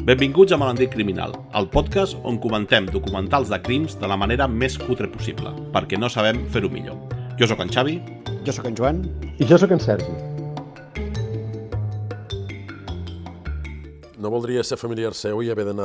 Benvinguts a Malandrí Criminal, el podcast on comentem documentals de crims de la manera més cutre possible, perquè no sabem fer-ho millor. Jo sóc en Xavi. Jo sóc en Joan. I jo sóc en Sergi. No voldria ser familiar seu i haver d'anar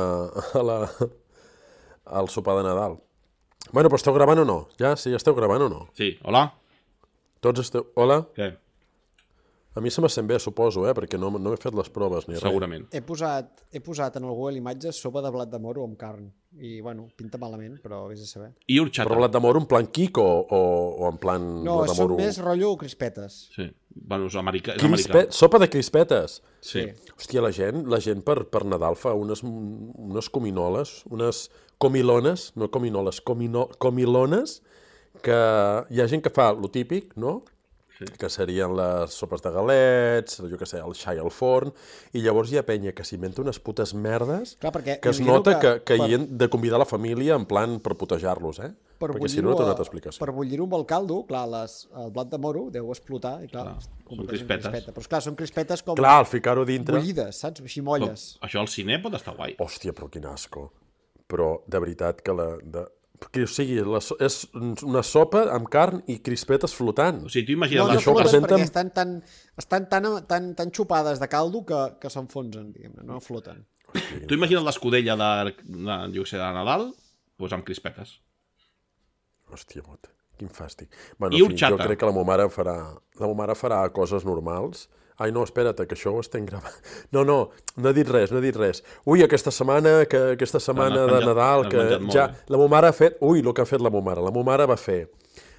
al sopar de Nadal. Bueno, però esteu gravant o no? Ja esteu gravant o no? Sí, hola? Tots esteu... Hola? Què? A mi se me sent bé, suposo, perquè no he fet les proves ni res. Segurament. He posat en el Google Imatges sopa de blat de moro amb carn. I, bueno, pinta malament, però vés a saber. I horchata. Però blat de moro en plan quico o en plan No, blat de són moro... més rotllo crispetes. Sí, bueno, és americà. Sopa de crispetes? Sí. Hòstia, la gent per Nadal fa unes cominoles, unes comilones, no cominoles, comilones, que hi ha gent que fa lo típic, no?, que serien les sopes de galets, jo què sé, el xai al forn, i llavors hi ha penya que s'inventa unes putes merdes. Clar, perquè que es nota que hi hem de convidar la família en plan per putejar-los, perquè si no té una altra explicació. Per bullir-ho amb el caldo, clar, el blat de moro deu explotar, i clar, són crispetes. Però esclar, són crispetes com clar, al ficar-ho dintre... bullides, saps? Així molles. Això al cine pot estar guai. Hòstia, però quin asco. Però, de veritat, que o sigui, és una sopa amb carn i crispetes flotant. O sigui, tu imagina't... No, això floten presenten... perquè estan tan xupades de caldo que s'enfonsen, diguem-ne, no floten. Tu imagina't l'escudella de Nadal, doncs amb crispetes. Hòstia, quin fàstic. Bueno, I horchata. Jo crec que la meva mare farà coses normals. Ai, no, espera't, que això ho estem gravant. No he dit res. Ui, aquesta setmana de Nadal, que ja... La meva mare ha fet... Ui, el que ha fet la meva mare. La meva mare va fer...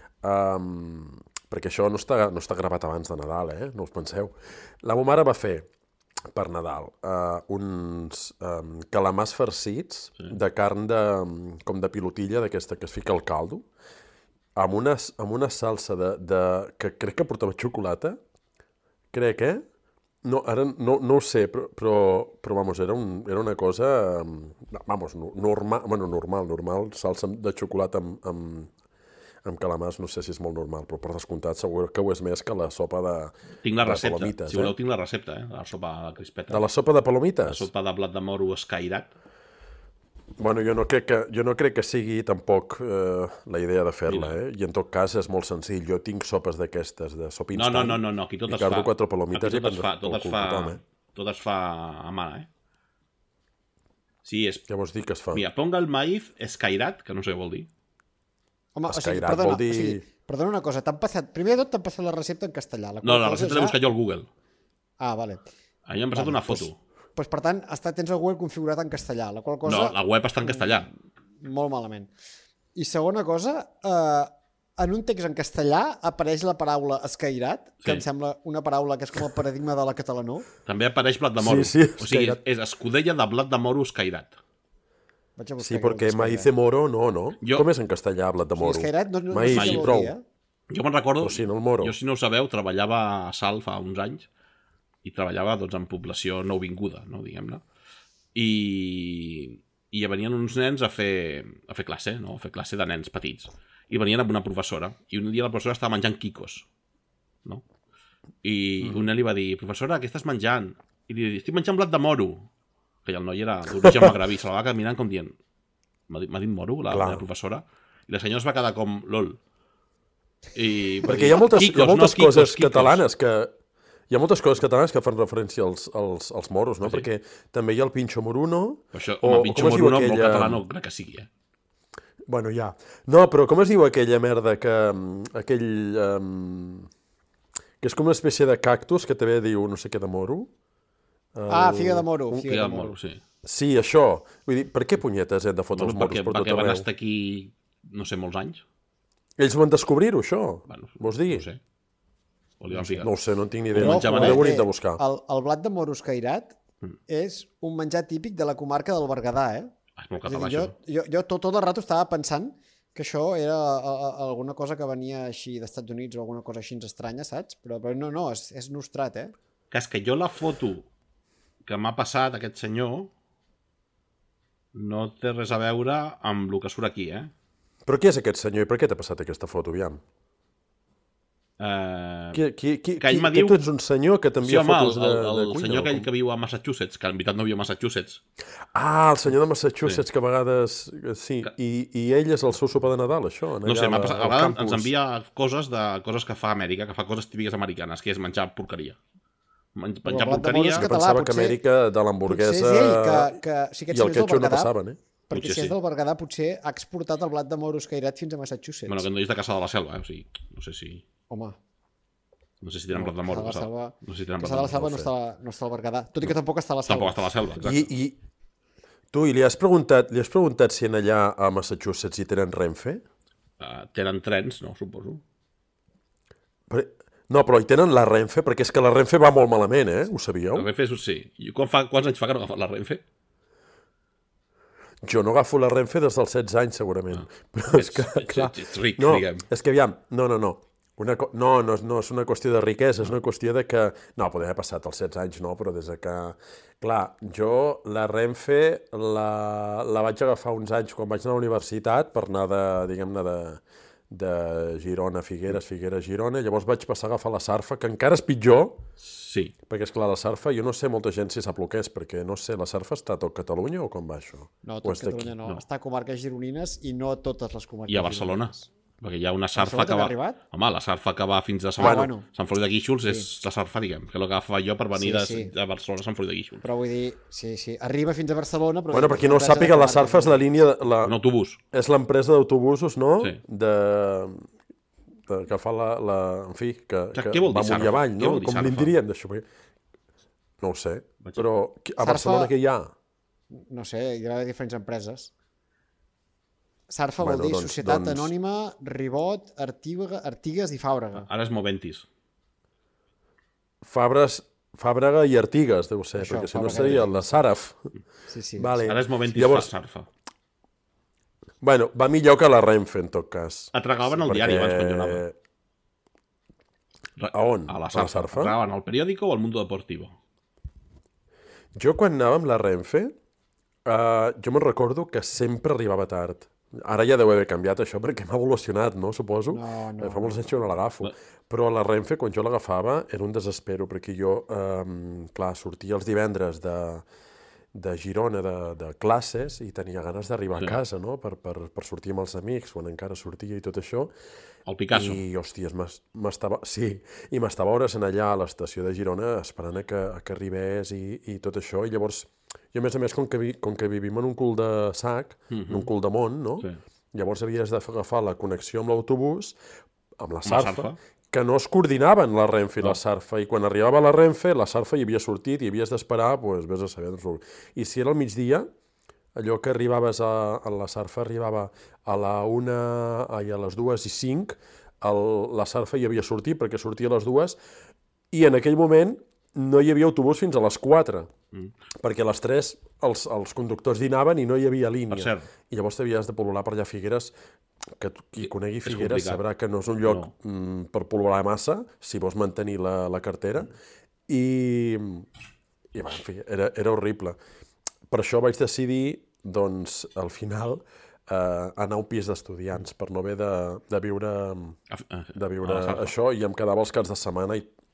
perquè això no està gravat abans de Nadal, no us penseu. La meva mare va fer, per Nadal, uns calamars farcits de carn com de pilotilla, d'aquesta que es fica al caldo, amb una salsa que crec que portava xocolata. Crec, No, ara no ho sé, però vamos, era una cosa, vamos, normal, salsa de xocolata amb calamars, no sé si és molt normal, però per descomptat segur que ho és més que la sopa de palomites. Tinc la recepta, si voleu tinc la recepta, de la sopa de crispetes. De la sopa de palomites? La sopa de blat de moro escairat. Bueno, jo no crec que sigui tampoc la idea de fer-la, i en tot cas és molt senzill. Jo tinc sopes d'aquestes, de sopa instant. No, aquí tot es fa. I cardo 4 palomites i tot es fa a mà, Sí, és... Què vols dir que es fa? Mira, ponga el maíz escairat, que no sé què vol dir. Home, escairat vol dir... Perdona una cosa, primer de tot t'han passat la recepta en castellà. No, la recepta l'he buscat jo al Google. Ah, vale. A mi m'han passat una foto. Doncs, per tant, tens el Google configurat en castellà, la qual cosa... No, la web està en castellà. Molt malament. I segona cosa, en un text en castellà apareix la paraula escairat, que em sembla una paraula que és com el paradigma de la catalanó. També apareix blat de moro. Sí, o sigui, és escudella de blat de moro escairat. Sí, perquè maíz de moro, no. Com és en castellà, blat de moro? Escairat no maíz, sé què prou. vol dir, Jo me'n recordo, o sigui, no el moro. Jo si no ho sabeu, treballava a Salt fa uns anys, i treballava en població nouvinguda, no, diguem-ne. I venien uns nens a fer classe, no? A fer classe de nens petits. I venien amb una professora. I un dia la professora estava menjant quicos, no? I un nen li va dir, professora, què estàs menjant? I li diu, estic menjant blat de moro. Que el noi era d'origen magrebí, se la va caminant com dient, m'ha dit moro, la meva professora? I la senyora es va quedar com, lol. Perquè hi ha moltes coses catalanes que... Hi ha moltes coses catalanes que fan referència als moros, no? Perquè també hi ha el pincho moruno... Això, el pincho moruno, molt català no crec que sigui, Bueno, ja. No, però com es diu aquella merda que... que és com una espècie de cactus que també diu no sé què de moro? Figa de moro. Figa de moro, sí. Sí, això. Vull dir, per què punyetes hem de fotre els moros per tot arreu? Perquè van estar aquí, no sé, molts anys. Ells van descobrir-ho, això? Vols dir? No sé. No ho sé, no en tinc ni idea. Però, ho hauríem de buscar. El blat de moro escairat és un menjar típic de la comarca del Berguedà, És molt català, això. Jo tot el rato estava pensant que això era alguna cosa que venia així d'Estats Units o alguna cosa així estranya, saps? Però no, és nostrat, Que és que jo la foto que m'ha passat aquest senyor no té res a veure amb el que surt aquí, Però qui és aquest senyor i per què t'ha passat aquesta foto, aviam? que ell me que diu... tu ets un senyor que Sí, t'envia home, fotos de el cuina? senyor o aquell com? que viu a Massachusetts, que en veritat no viu a Massachusetts. Ah, el senyor de Massachusetts, que a vegades... Sí, i ell és el seu sopar de Nadal, això? No sé, allà a al vegades campus. ens envia coses que fa Amèrica, que fa coses típiques americanes, que és menjar porqueria. Menjar Però el blat de porqueria... moro és Jo català, pensava que potser- Amèrica de Potser l'hamburguesa és ell que si i aquests el senyors del ketchup no Berguedà, passaven, perquè Potser si és sí. del Berguedà potser ha exportat el blat de moro escairat fins a Massachusetts. Bueno, que no és de Caçà de la Selva, o sigui, no sé si... Home, No sé si tenen blat de moro. Caçà de la Selva, No sé si tenen Caçà blat de de la Selva moro. no està al Berguedà, tot i que tampoc està a la Selva. Tampoc està a la Selva, exacte. I li has preguntat si en allà a Massachusetts hi tenen Renfe? Tenen trens, no, suposo. No, però hi tenen la Renfe, perquè és que la Renfe va molt malament, ho sabíeu? La Renfe, sí. I quants anys fa que no agafat la Renfe? Jo no agafo la Renfe des dels 16 anys, segurament. Però és que, clar... Ets ric, No, diguem. és que aviam, no. No és una qüestió de riquesa, és una qüestió de que... No, podria haver passat els 16 anys, no, però des de que... Clar, jo la Renfe la vaig agafar uns anys quan vaig anar a la universitat per anar de Girona a Figueres, Figueres a Girona, llavors vaig passar a agafar la Sarfa, que encara és pitjor, Sí. perquè és clar, la Sarfa, jo no sé molta gent si sap el que és, perquè no sé, la Sarfa està a tot Catalunya o com va això? No, O tot està Catalunya aquí? no. Està a comarques gironines i no a totes les comarques I a Barcelona. gironines. Perquè hi ha una Sarfa Barcelona que també va... ha arribat? Home, la Sarfa que va fins a Sant, bueno. Sant Feliu de Guíxols és la Sarfa, diguem, que és el que agafava jo per venir Sí. de Barcelona a Sant Feliu de Guíxols. Però vull dir, sí, arriba fins a Barcelona... Però Bueno, per qui no ho empresa sàpiga, de la comarques Sarfa és la gironines. línia... Un autobús. És l'empresa d'autobusos, no? Sí. Que fa en fi, que Què vol dir va amunt i Sarfa? avall, Què no? vol dir Com Sarfa? li'n dirien, d'això? No ho sé, però a Sarfa- Barcelona què hi ha? No sé, hi ha diferents empreses. Sarfa Bueno, vol dir doncs- Societat doncs- Anònima, Ribot, Artigues i Fàbrega. Ara és Moventis. Fàbrega i Artigues, deu ser, Això, perquè si no Fàbrega i seria Artigues. la Saraf. Sí. Vale. Ara és Moventis Llavors, Sarfa. bueno, va millor que la Renfe, en tot cas. Et regalaven el diari abans quan jo anava. A on? A la A la Sarfa. Sarfa? Et regalaven el periòdico o el Mundo Deportivo. Jo quan anava amb la Renfe, jo me'n recordo que sempre arribava tard. Ara ja deu haver canviat això perquè m'ha evolucionat, no? Suposo. No. Fa molts anys que no l'agafo. Però la Renfe, quan jo l'agafava, era un desespero, perquè jo, clar, sortia els divendres de Girona de classes i tenia ganes d'arribar a casa, no? Per sortir amb els amics, quan encara sortia i tot això. El Picasso. I, hòsties, m'estava hores en allà a l'estació de Girona esperant a que arribés i tot això. I llavors, jo a més, com que vivim en un cul de sac, en un cul de món, no? Sí. Llavors havies d'agafar la connexió amb l'autobús, amb la Sarfa. Sarfa, que no es coordinaven la Renfe i la Sarfa. I quan arribava la Renfe, la Sarfa hi havia sortit i havies d'esperar, doncs vés a saber. I si era al migdia, allò que arribaves a la Sarfa arribava a la 1 i a les 2:05, la Sarfa hi havia sortit perquè sortia a les 2 i en aquell moment no hi havia autobús fins a les 4, perquè a les 3 els conductors dinaven i no hi havia línia. Per cert. I llavors t'havies de pol·lular per allà a Figueres, que qui conegui Figueres complicat. sabrà que no és un lloc per pol·lular massa, si vols mantenir la cartera, i en fi, era horrible. Per això vaig decidir, doncs, al final, anar a un pis d'estudiants, per no haver de viure A la Sarfa. això, i em quedava els caps de setmana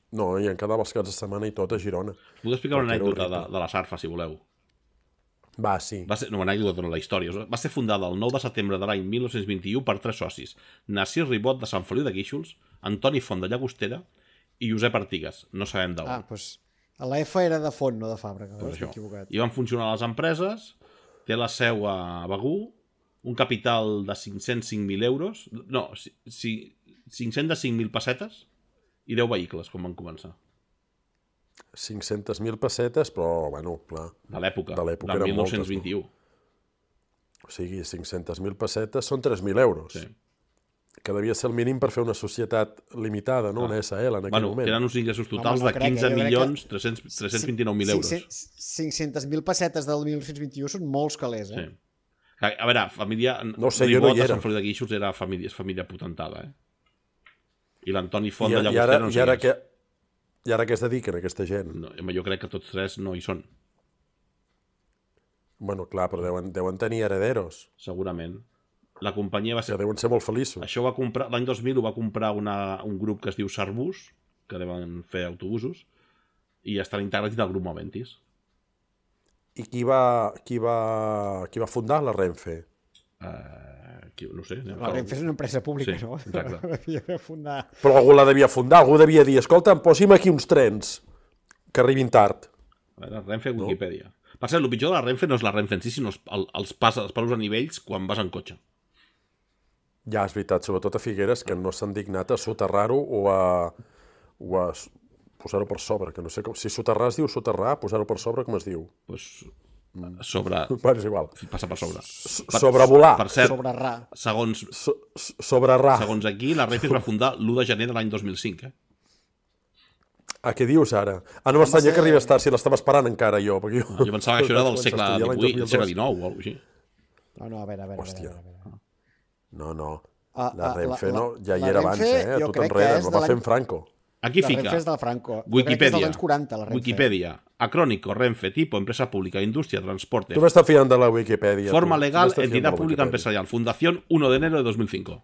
i tot a Girona. Puc explicar una Perquè era anècdota de la Sarfa, si voleu. Va, sí. Va ser, no, una anècdota, no, la història. Va ser fundada el 9 de setembre de l'any 1921 per 3 socis. Narcís Ribot, de Sant Feliu de Guíxols, Antoni Font, de Llagostera, i Josep Artigues. No sabem d'on. Doncs la F era de Font, no de Fàbrega. Doncs M'he això. equivocat. I van funcionar les empreses, té la seu a Begur, un capital de 505.000 euros, no, 505.000 pessetes i 10 vehicles, com van començar. 500.000 pessetes, però, bueno, clar, De l'època, De l'època del eren 1921. o sigui, 500.000 pessetes són 3.000 euros. Sí. Que devia ser el mínim per fer una societat limitada, no? Una SL en aquell Bueno, moment. tenen uns ingressos totals no de crec, 15 jo crec milions 329.000 euros. 500.000 pessetes del 1921 són molts calés, Sí. eh? A veure, família... No sé, jo Ribot no hi de era. Sant Feliu de Guíxols era família potentada, eh? I l'Antoni Font de I Llagostera no sé ara qui és. I ara què es dediquen aquesta gent? No, jo crec que tots tres no hi són, Bueno, clar, però deuen tenir herederos. segurament. la companyia va Que ser... deuen ser molt feliços. Això va comprar... L'any 2000 ho va comprar un grup que es diu Sarbus, que deuen fer autobusos, i estan integrats del grup Moventis. I qui va fundar la Renfe? No sé. La Renfe és una empresa pública, Sí, no? exacte. Devia fundar... Però algú la devia fundar, algú devia dir, escolta, posi'm aquí uns trens que arribin tard. A veure, Renfe, Wikipedia. Per cert, el pitjor de la Renfe no és la Renfe en si, sinó els passos a nivells quan vas en cotxe. Ja, és veritat, sobretot a Figueres, que no s'han dignat a soterrar-ho o a posar-ho per sobre, que no sé com... Si soterrar es diu soterrar, posar-ho per sobre, com es diu? Pues, sobre... Bueno, és igual. Passa per sobre. Sobrevolar. Per cert, Sobre ra. segons Sobrerrar. aquí, la Renfe es va fundar l'1 de gener de l'any 2005, Què dius ara? No m'estranya que arribés tard, si l'estava esperant encara jo. Perquè Jo pensava que això era del segle estudiar l'any XVIII, 2002. segle XIX o alguna cosa així. No, a veure. Hòstia. No. Ah, La Renfe no, ja hi la era abans, Renfe, jo Tot crec que enrere, és la de va fer l'any- en Franco. Aquí La fica Renfe és del Franco. Jo crec que és dels Wikipedia. anys 40, la Renfe. Wikipedia. Acrónico, Renfe, tipo, empresa pública, industria, transporte. Tu m'estàs fiant de la Wikipedia. Forma tu. legal, Tu m'estàs fiant de entidad la pública Wikipedia. empresarial. Fundación 1 de enero de 2005.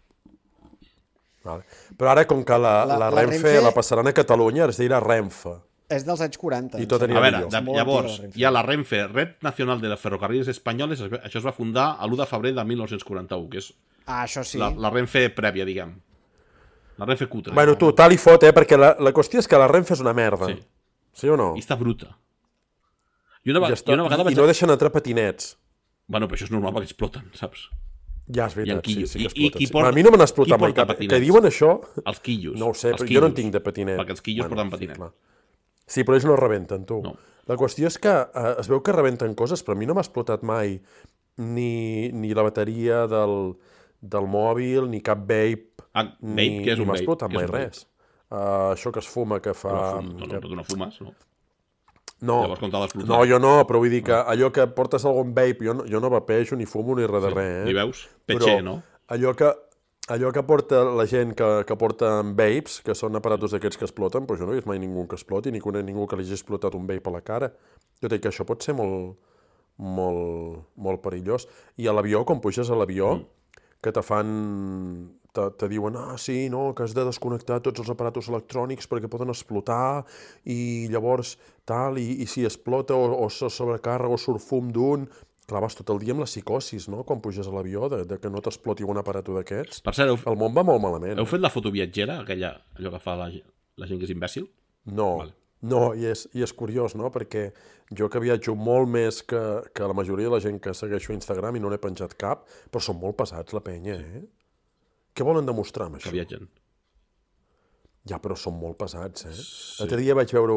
Vale. Però ara, com que la Renfe la passaran a Catalunya, es dirà Renfe. És dels anys 40. I tot em anirà A veure, millor. És molt llavors, antiga, la Renfe. hi ha la Renfe, Red Nacional de los Ferrocarriles Espanyoles, això es va fundar l'1 de febrer de 1941, que és Ah, això sí. la Renfe prèvia, diguem. La Renfe cutre. Bueno, tu, tal i fot, perquè la qüestió és que la Renfe és una merda. Sí. Sí o no? I està bruta. I una Ja està. vegada I vaig... no deixen entrar patinets. Bueno, però això és normal perquè exploten, saps? Ja, és veritat, I en sí que I exploten. qui Sí. porta- A mi no me n'ha qui explotat mai porta cap. patinets? Que diuen això, Els quillos. no ho sé, els però jo no en quillos. tinc de patinet. Perquè els quillos porten sí, patinet. clar. Sí, però ells no rebenten, tu. No. La qüestió és que es veu que rebenten coses, però a mi no m'ha explotat mai ni la bateria del mòbil, ni cap vape, Vape, ni què és un m'ha vape? explotat Què és mai un vape? res. Això que es fuma, que fa... No, tu no fumes, no? No, Llavors, com t'ha d'explotar? no, jo no, però vull dir que allò que portes algun vape, jo no vapeixo, ni fumo, ni res de res, Ni veus? Petxer, no? Allò que porta la gent que porta vapes, que són aparatos d'aquests que exploten, però jo no he vist mai ningú que exploti, ni conec ningú que li hagi explotat un vape a la cara. Jo dic que això pot ser molt, molt, molt perillós. I a l'avió, quan puges a l'avió, que te diuen, sí, no, que has de desconnectar tots els aparatos electrònics perquè poden explotar i llavors tal, i si explota o se sobrecàrrega o surt fum d'un... Clar, vas tot el dia amb la psicosis, no?, quan puges a l'avió, de que no t'exploti un aparato d'aquests. Per cert, El món va molt malament. heu fet la foto viatgera, allò que fa la gent que és imbècil? No, Vale. no, i és curiós, no?, perquè jo que viatjo molt més que la majoria de la gent que segueixo a Instagram i no n'he penjat cap, però són molt pesats, la penya, Què volen demostrar amb Que això? viatgen. Ja, però són molt pesats, L'altre dia vaig veure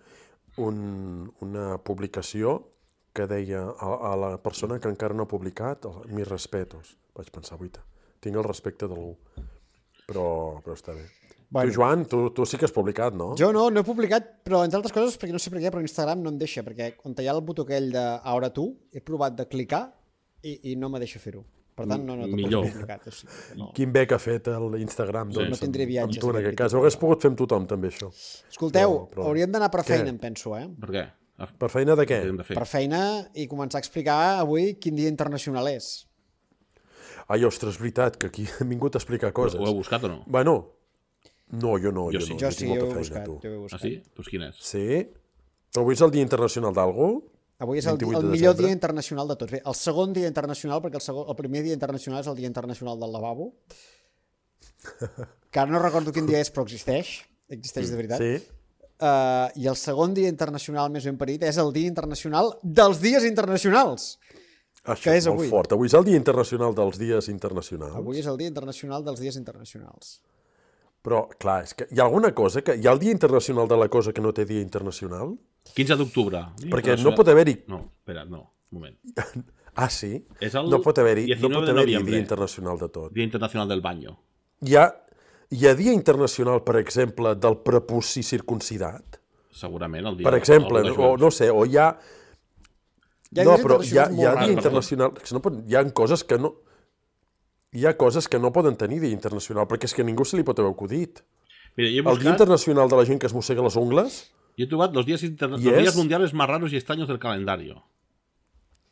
una publicació que deia a la persona que encara no ha publicat, mis respetos. Vaig pensar, guaita, tinc el respecte d'algú. Però està bé. Bueno. Tu, Joan, tu sí que has publicat, no? Jo no he publicat, però entre altres coses, perquè no sé per què, però Instagram no em deixa, perquè on hi ha el botó aquell de Ara tu, he provat de clicar i no me deixa fer-ho. Per tant, no Millor. he publicat. O sigui, no. Quin bé que ha fet l'Instagram, doncs, No tindré viatges, amb tu en aquest aquest cas. tipus. Ho hagués pogut fer amb tothom, també, això. Escolteu, Però- hauríem d'anar per Què? feina, em penso, Per què? Per feina de què? Què hem de fer? Per feina i començar a explicar avui quin dia internacional és. Ai, ostres, és veritat, que aquí hem vingut a explicar coses. Ho heu buscat o no? Bueno, no, jo no. Jo sí. Jo tinc sí, molta ho he feina, buscat. tu. Jo ho he buscat. Ah, sí? Doncs quin és? Sí? Però avui és el Dia Internacional d'algú? Avui és el 28 de millor desembre. dia internacional de tots. Bé, el segon dia internacional, perquè el primer dia internacional és el dia internacional del lavabo, que ara no recordo quin dia és, però existeix de veritat. Sí. I el segon dia internacional més ben parit és el dia internacional dels dies internacionals. Això Que és és molt avui? fort. Avui és el Dia Internacional dels Dies Internacionals. Avui és el dia internacional dels dies internacionals. Però, clar, és que hi ha alguna cosa que... Hi ha el Dia Internacional de la cosa que no té Dia Internacional? 15 d'octubre. Perquè no pot haver-hi... No, espera, no, un moment. Ah, sí? És el No pot haver-hi 19 de noviembre. Dia Internacional de tot. Dia Internacional del Baño. Hi ha Dia Internacional, per exemple, del prepuci circuncidat? Segurament el dia... Per exemple, el de o no sé, o hi ha... Hi ha No, dies però hi ha internacionals molt Dia rars. Internacional... que no pot, hi ha coses que no... Hi ha coses que no poden tenir Dia Internacional, perquè és que a ningú se li pot haver acudit. Mira, jo he El Dia buscat... Internacional de la gent que es mossega les ungles? Yo he trobat los días ¿Y los es? días mundiales más raros y extraños del calendario.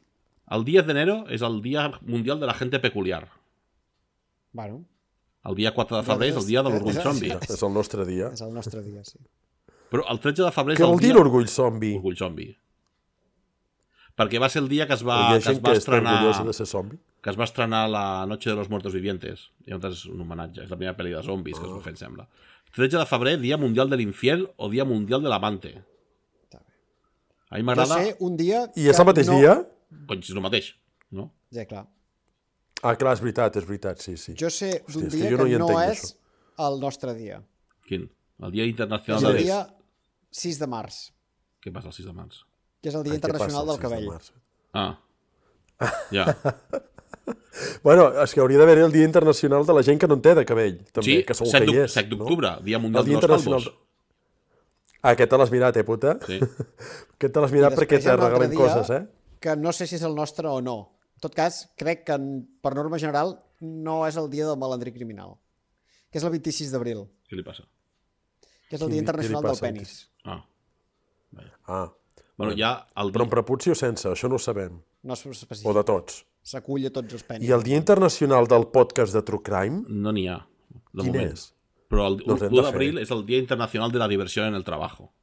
El 10 de enero és el Dia Mundial de la Gente Peculiar. Bueno, El dia 4 de febrer és el dia de l'orgull zombi. És el nostre dia. és el nostre dia, sí. Però el 13 de febrer és Què el vol dir dia... l'orgull zombi? Orgull zombi. Perquè va ser el dia que es va, Hi ha que es gent va que està estrenar... orgullosa de ser zombi? Que es va estrenar la Noche de los Muertos Vivientes. I és un homenatge. És la primera pel·li de zombis que es va fer, em sembla. 13 de febrer, Dia Mundial de l'Infiel o Dia Mundial de l'Amante. A mi Jo m'agrada... sé un dia... I és el mateix dia? Cony, és el mateix, no? Ja, clar. Ah, clar, és veritat, sí. Jo sé d'un Hòstia, és que dia jo no que hi no entenc, és això. el nostre dia. Quin? El Dia Internacional És de el l'Es. dia 6 de març, Què passa el 6 de març? que és el dia Ai, què passa internacional el del 6 de cabell. març? Ah. Ja. Bueno, és que hauria d'haver el Dia Internacional de la gent que no en té de cabell, també, Sí, que segur 7 que hi és. 7 d'octubre, Dia Mundial El de Dia los Internacional... Calvos. Ah, aquest te l'has mirat, puta? Sí. Aquest te l'has I mirat perquè després hi ha te un altre regalen dia coses, que no sé si és el nostre o no. En tot cas, crec que per norma general no és el dia del malandrí criminal, que és el 26 d'abril, Què li passa? que és el Què dia li internacional del passa, penis. Ah. Ah, Bueno, ja el però dia... amb prepuci o sense, això no ho sabem. No es O especifica. de tots. S'acull a tots els penis. I el Dia Internacional del Podcast de True Crime, No n'hi ha, de quin moment. és? Però el Doncs hem 1 de d'abril fer. és el Dia Internacional de la Diversión en el Trabajo.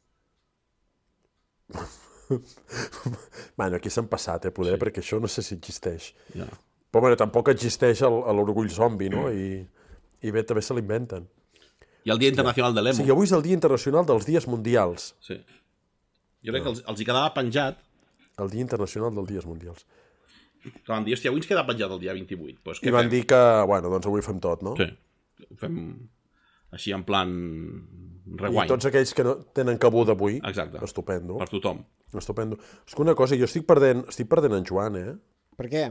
Bueno, aquí s'han passat, poder, perquè això no sé si existeix. Ja. Però bueno, tampoc existeix l'orgull zombi, no? I bé, també se l'inventen. I el Dia Internacional de O l'Emo. sigui, avui és el Dia Internacional dels Dies Mundials. Sí. Jo crec que els hi quedava penjat, El Dia Internacional dels Dies Mundials. que van dir, hòstia, avui ens queda penjat el dia 28. Pues, I van dir que, bueno, doncs avui fem tot, no? Sí, ho fem així en plan I rewind. tots aquells que no tenen cabuda avui, Exacte. estupendo. Per tothom. Estupendo. És que una cosa, jo estic perdent en Joan, Per què?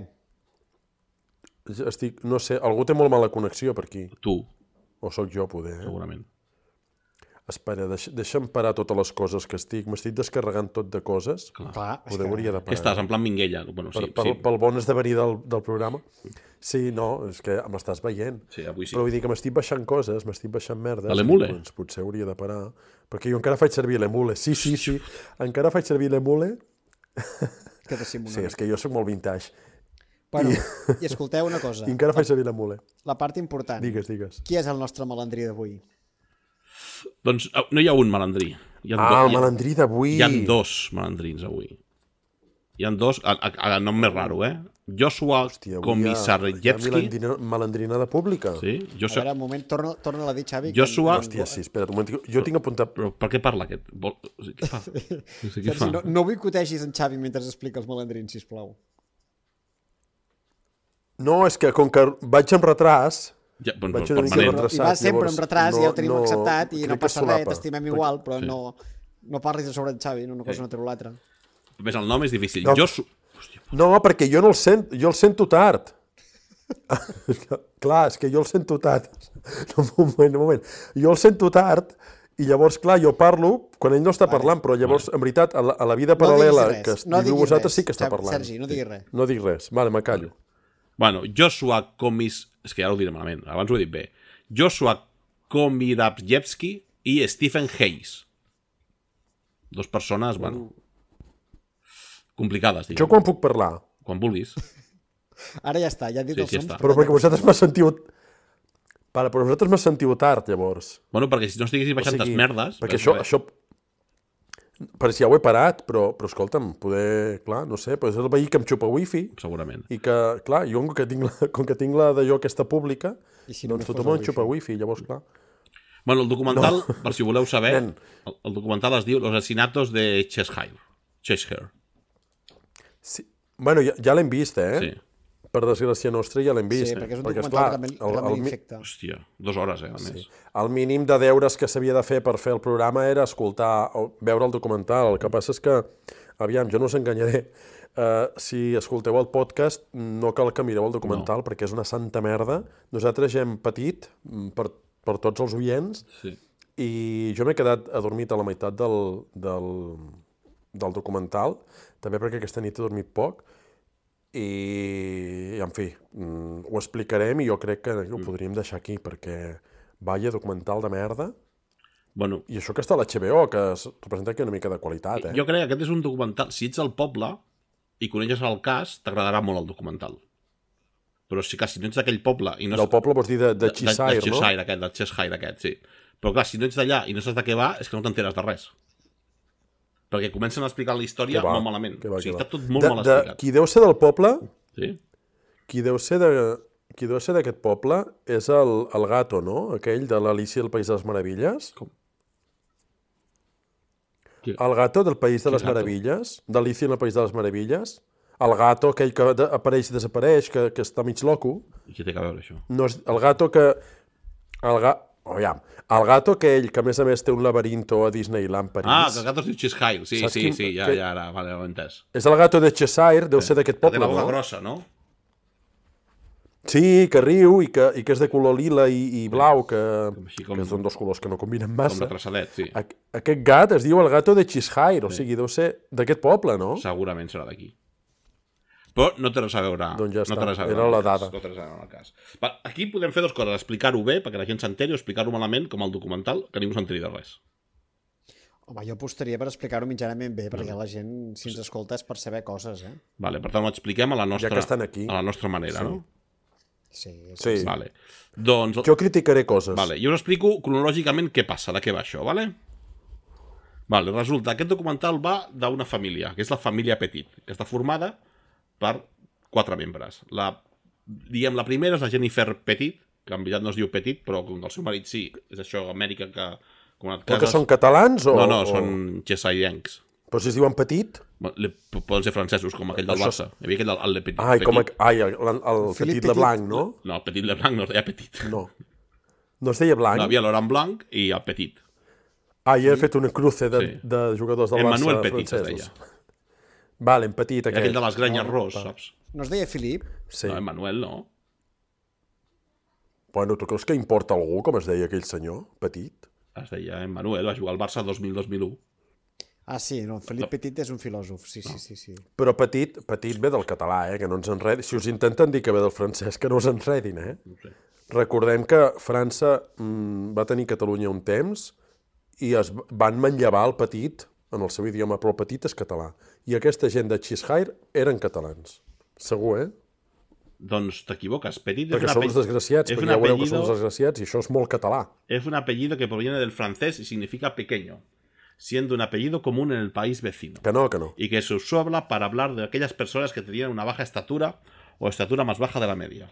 no sé, algú té molt mala connexió per aquí. Tu, O sóc jo, poder, segurament. Espera, deixa'm parar totes les coses que m'estic descarregant tot de coses. Clar, és Poder hauria de Què parar. estàs, en plan minguella? Bueno, sí, Pel bon esdevenir del programa. Sí, no, és que m'estàs veient. sí, avui sí. Però vull dir que m'estic baixant coses, m'estic baixant merdes. A l'Emule? Doncs potser hauria de parar. Perquè jo encara faig servir l'Emule. Sí. Encara faig servir l'Emule. que t'estim Sí, és que jo sóc molt vintage. Bueno, i escolteu una cosa. I encara faig servir l'Emule. La part important. Digues. Qui és el nostre malandrí d'avui? Doncs no hi ha un malandrí. Hi ha El malandrí d'avui. Hi ha dos malandrins avui. Hi ha dos, a nom més raro, Joshua Hòstia, avui Komissarjevski. hi ha malandrinada pública. Sí, A Joshua... veure, un moment, torna a dir, Xavi. Joshua- Hòstia, sí, espera't un moment. Jo tinc apuntat... Però per què parla aquest? Què fa? No sé què fa. Sergi, no boicoteixis en Xavi mentre explica els malandrins, sisplau. No, és que com que vaig amb retras... Ja, bueno, Vaig una mica permanent. retrasat, I vas sempre llavors amb retras, ja ho tenim no- acceptat i crec no que passa res, solapa. t'estimem igual, però Sí. no parlis sobre en Xavi, una cosa no treu l'altra. A més, el nom és difícil. No. Joshua... Hòstia, No, perquè jo no el sento, jo el sento tard. Clar, és que jo el sento tard. No, un moment. Jo el sento tard i llavors, clar, jo parlo quan ell no està parlant, però llavors, en veritat, a la vida paral·lela que viu vosaltres sí que està parlant. Sergi, no diguis res. No dic res. Vale, me callo. Bueno, Joshua Komis... És que ara ho diré malament, abans ho he dit bé. Joshua Komirabjevski i Stephen Hayes. Dos persones, bueno, complicades, Jo diguem. quan puc parlar? Quan vulguis. Ara ja està, ja han dit Sí, els sí, noms. està. Però perquè vosaltres m'assentiu... Vale, però vosaltres m'assentiu tard, llavors. Bueno, perquè si no estiguessis baixant les merdes... Perquè res. això... Perquè si ja ho he parat, però escolta'm, poder... Clar, no sé, és el veí que em xupa wifi Segurament. i que, clar, jo com que tinc la d'allò aquesta pública, I si només doncs fos tothom el em xupa wifi, llavors, clar. Bueno, el documental, per si voleu saber, Nen. el documental es diu Los asesinatos de Cheshire. Sí. Bueno, ja l'hem vist, Sí. Per desgràcia nostra ja l'hem vist. Sí, perquè és un Perquè, documental esclar, que realment infecta. Hòstia, 2 hores, a més. el mínim de deures que s'havia de fer per fer el programa era escoltar o veure el documental. El que passa és que, aviam, jo no us enganyaré, si escolteu el podcast no cal que mireu el documental perquè és una santa merda. Nosaltres ja hem patit per tots els oients Sí. i jo m'he quedat adormit a la meitat del documental, també perquè aquesta nit he dormit poc, i en fi, ho explicarem i jo crec que ho podríem deixar aquí, perquè vaya documental de merda. Bueno, I això que està a l'HBO, que representa aquí una mica de qualitat, jo crec que aquest és un documental... Si ets al poble, i coneixes el cas, t'agradarà molt el documental. Però si no ets d'aquell poble... I no Del poble vols dir de Cheshire, no? Del Cheshire aquest, sí. Però clar, si no ets d'allà i no saps de què va, és que no t'enteres de res. Perquè comencen a explicar la història molt malament. O sigui, està tot molt mal explicat. Qui deu ser del poble... Sí? Qui deu ser d'aquest poble és el gato, no? Aquell de l'Alicia del País de les Meravilles. Com? El gato del País de les Meravilles, d'Alicia en el País de les Meravilles. El gato, aquell que apareix i desapareix, que està mig loco. I què té a veure, això? No és, el gato que... El gato aquell que, a més, té un laberinto a Disneyland París. Ah, que el gato es diu Cheshire. Sí, ja, ara, vale, ho he entès. És el gato de Cheshire, deu ser d'aquest poble, no? Té la boca no? grossa, no? Sí, que riu i que és de color lila i blau, que són dos colors que no combinen massa. Com de traçadet, sí. Aquest gat es diu el gato de Cheshire, o sigui, deu ser d'aquest poble, no? Segurament serà d'aquí. Però no té res a veure. Doncs ja està, era la dada. No té res a veure amb el cas. Aquí podem fer dues coses, explicar-ho bé, perquè la gent s'enteri, o explicar-ho malament, com el documental, que ningú s'enteri de res. Home, jo apostaria per explicar-ho mitjanament bé, perquè la gent, si ens escolta, és per saber coses, eh? Vale, per tant, ho expliquem a la nostra, ja que estan aquí. A la nostra manera, sí. No? Sí. Vale. Doncs... Jo criticaré coses. Vale. Jo us explico cronològicament què passa, de què va això, vale? Vale, resulta, aquest documental va d'una família, que és la família Petit, que està formada per 4 membres. La primera és la Jennifer Petit, que en veritat no es diu Petit, però com el seu marit sí, és això, Amèrica, que... Però que són catalans o...? No, són cheshairencs. Però si es diuen Petit? Poden ser francesos, com aquell del Barça. Hi havia aquell del Petit. El Petit Leblanc, no? No, el Petit Leblanc no es deia Petit. No. No es deia Blanc? No, hi havia Laurent Blanc i el Petit. I he fet una cruce de jugadors del Barça Emmanuel Petit es deia. Vale, en Petit aquest. Aquell de les grenyes ros, saps? No es deia Filip? Sí. No, Emmanuel no. Bueno, tu creus que importa algú com es deia aquell senyor? Petit? Es deia Emmanuel, va jugar al Barça 2000-2001. Ah, sí, no, Felip Petit és un filòsof, sí. Però Petit ve del català, que no ens enredin. Si us intenten dir que ve del francès, que no us enredin, No sé. Recordem que França va tenir Catalunya un temps i es van manllevar el Petit en el seu idioma, però el Petit és català. I aquesta gent de Cheshire eren catalans. Segur, Doncs t'equivoques. Petit perquè som els desgraciats, perquè ja veureu que som els desgraciats i això és molt català. Es un apellido que proviene del francés y significa pequeño, siendo un apellido común en el país vecino. Que no. Y que se usó para hablar de aquellas personas que tenían una baja estatura o estatura más baja de la media.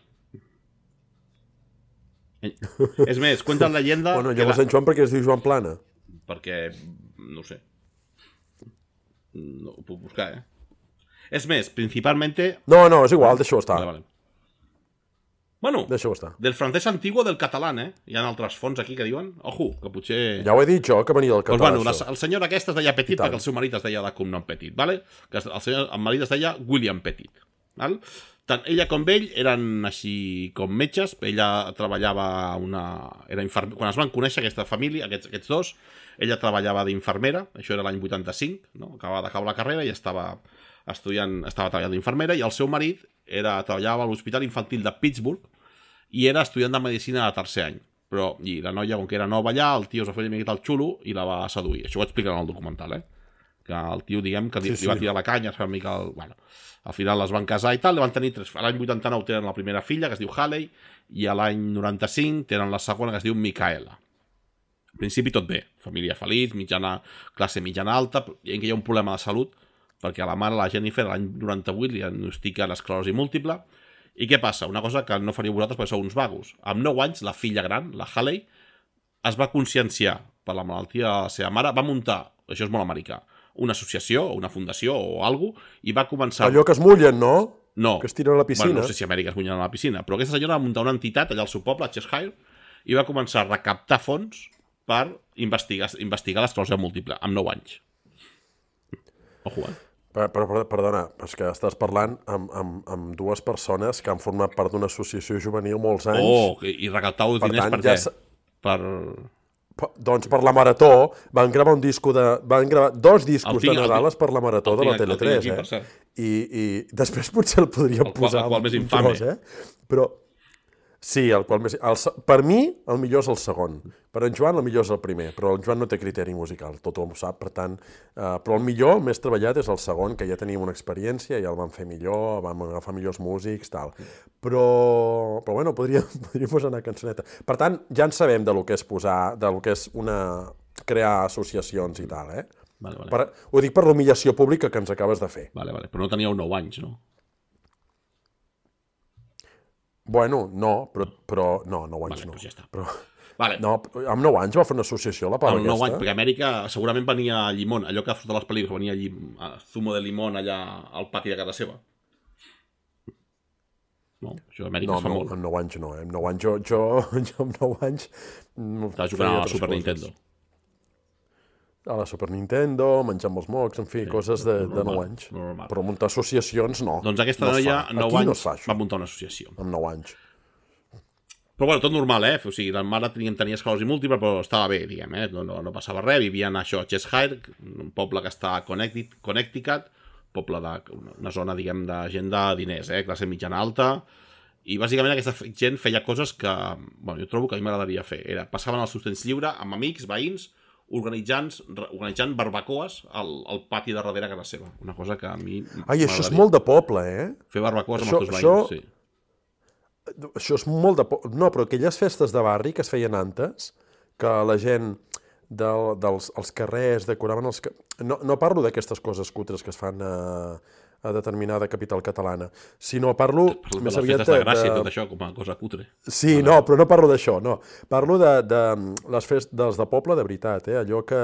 És més, cuenta la leyenda... Bueno, llavors en Joan per què es diu Joan Plana? Perquè, no ho sé. No ho puc buscar, És més, principalmente... No, és igual, deixa-ho estar. Vale. Bueno, deixa-ho estar. Del francès antiguo del català, Hi ha altres fonts aquí que diuen... Ojo, que potser... Ja ho he dit jo, que venia del català, doncs, el senyor aquest es deia Petit perquè el seu marit es deia de cognom Petit, vale? Que el marit es deia William Petit, val? Tant ella com ell eren així com metges, ella treballava quan es van conèixer aquesta família, aquests dos, ella treballava d'infermera, això era l'any 85, no? Acabava d'acabar la carrera i estava treballant d'infermera, i el seu marit treballava a l'Hospital Infantil de Pittsburgh i era estudiant de medicina de tercer any. I la noia, com que era nova allà, el tio es va fer una miqueta el xulo i la va seduir. Això ho expliquen en el documental, que el tio, diguem, que li va tirar la canya, es va una mica... Bueno, al final les van casar i tal, li van tenir 3... L'any 89 tenen la primera filla, que es diu Haley, i a l'any 95 tenen la segona, que es diu Micaela. Al principi tot bé, família feliç, classe mitjana alta, i que hi ha un problema de salut, perquè a la mare, la Jennifer, l'any 98 li diagnostica l'esclerosi múltiple. I què passa? Una cosa que no faríeu vosaltres perquè sou uns vagos. Amb 9 anys, la filla gran, la Haley, es va conscienciar per la malaltia de la seva mare, va muntar, això és molt americà, una associació o una fundació o alguna cosa, i va començar... Allò que es mullen, no? No. Que es tiren a la piscina. Bueno, no sé si a Amèrica es mullen a la piscina, però aquesta senyora va muntar una entitat allà al seu poble, a Cheshire, i va començar a recaptar fons per investigar l'esclerosi múltiple, amb 9 anys. Ojo, Però, perdona, és que estàs parlant amb dues persones que han format part d'una associació juvenil molts anys. I recaptau diners per què? Doncs per la Marató van gravar van gravar 2 discos de Nadales per la Marató de la Tele3, I després potser el podríem posar qual més infame. Però Sí, per mi el millor és el segon. Per en Joan el millor és el primer, però el Joan no té criteri musical, tothom ho sap, per tant... però el millor, el més treballat, és el segon, que ja teníem una experiència, ja el vam fer millor, vam agafar millors músics, tal. Però bueno, podríem posar una cançoneta. Per tant, ja en sabem de lo que és crear associacions i tal, eh? Vale. Ho dic per l'humillació pública que ens acabes de fer. Vale, però no teníeu 9 anys, no? Bueno, no, però no, 9 anys no. Doncs ja està. Però, vale. no, amb 9 anys va fer una associació, la pava Amb 9 anys, aquesta. perquè a Amèrica segurament venia llimón, allò que surt a les pel·lícules, venia zumo de limón allà al pati de casa seva. No, això a Amèrica es fa molt. No, amb 9 anys no, amb 9 anys jo amb 9 anys... Estava jugant a la Super Nintendo. A la Super Nintendo, menjant els mocs, en fi, coses de 9 anys. Normal. Però muntar associacions, no. Doncs aquesta noia, 9 anys, va muntar una associació. Amb 9 anys. Però bueno, tot normal, eh? O sigui, la mare tenia esclerosi múltiple, però estava bé, diguem, eh? No passava res, vivien a Cheshire, un poble que està a Connecticut, poble una zona, diguem, de gent de diners, classe mitjana alta, i bàsicament aquesta gent feia coses que, bueno, jo trobo que a mi m'agradaria fer. Passaven els seus temps lliure amb amics, veïns, organitzant barbacoes al pati de darrere a casa seva. Una cosa que a mi... Ai, això és molt de poble, eh? Fer barbacoes amb els teus veïns, sí. Això és molt de poble. No, però aquelles festes de barri que es feien antes, que la gent dels carrers decoraven els... No parlo d'aquestes coses cutres que es fan a determinada capital catalana, sinó parlo més aviat de... les festes de Gràcia i tot això, com a cosa cutre. Sí, no, però no parlo d'això, no. Parlo de les festes dels de poble de veritat, allò que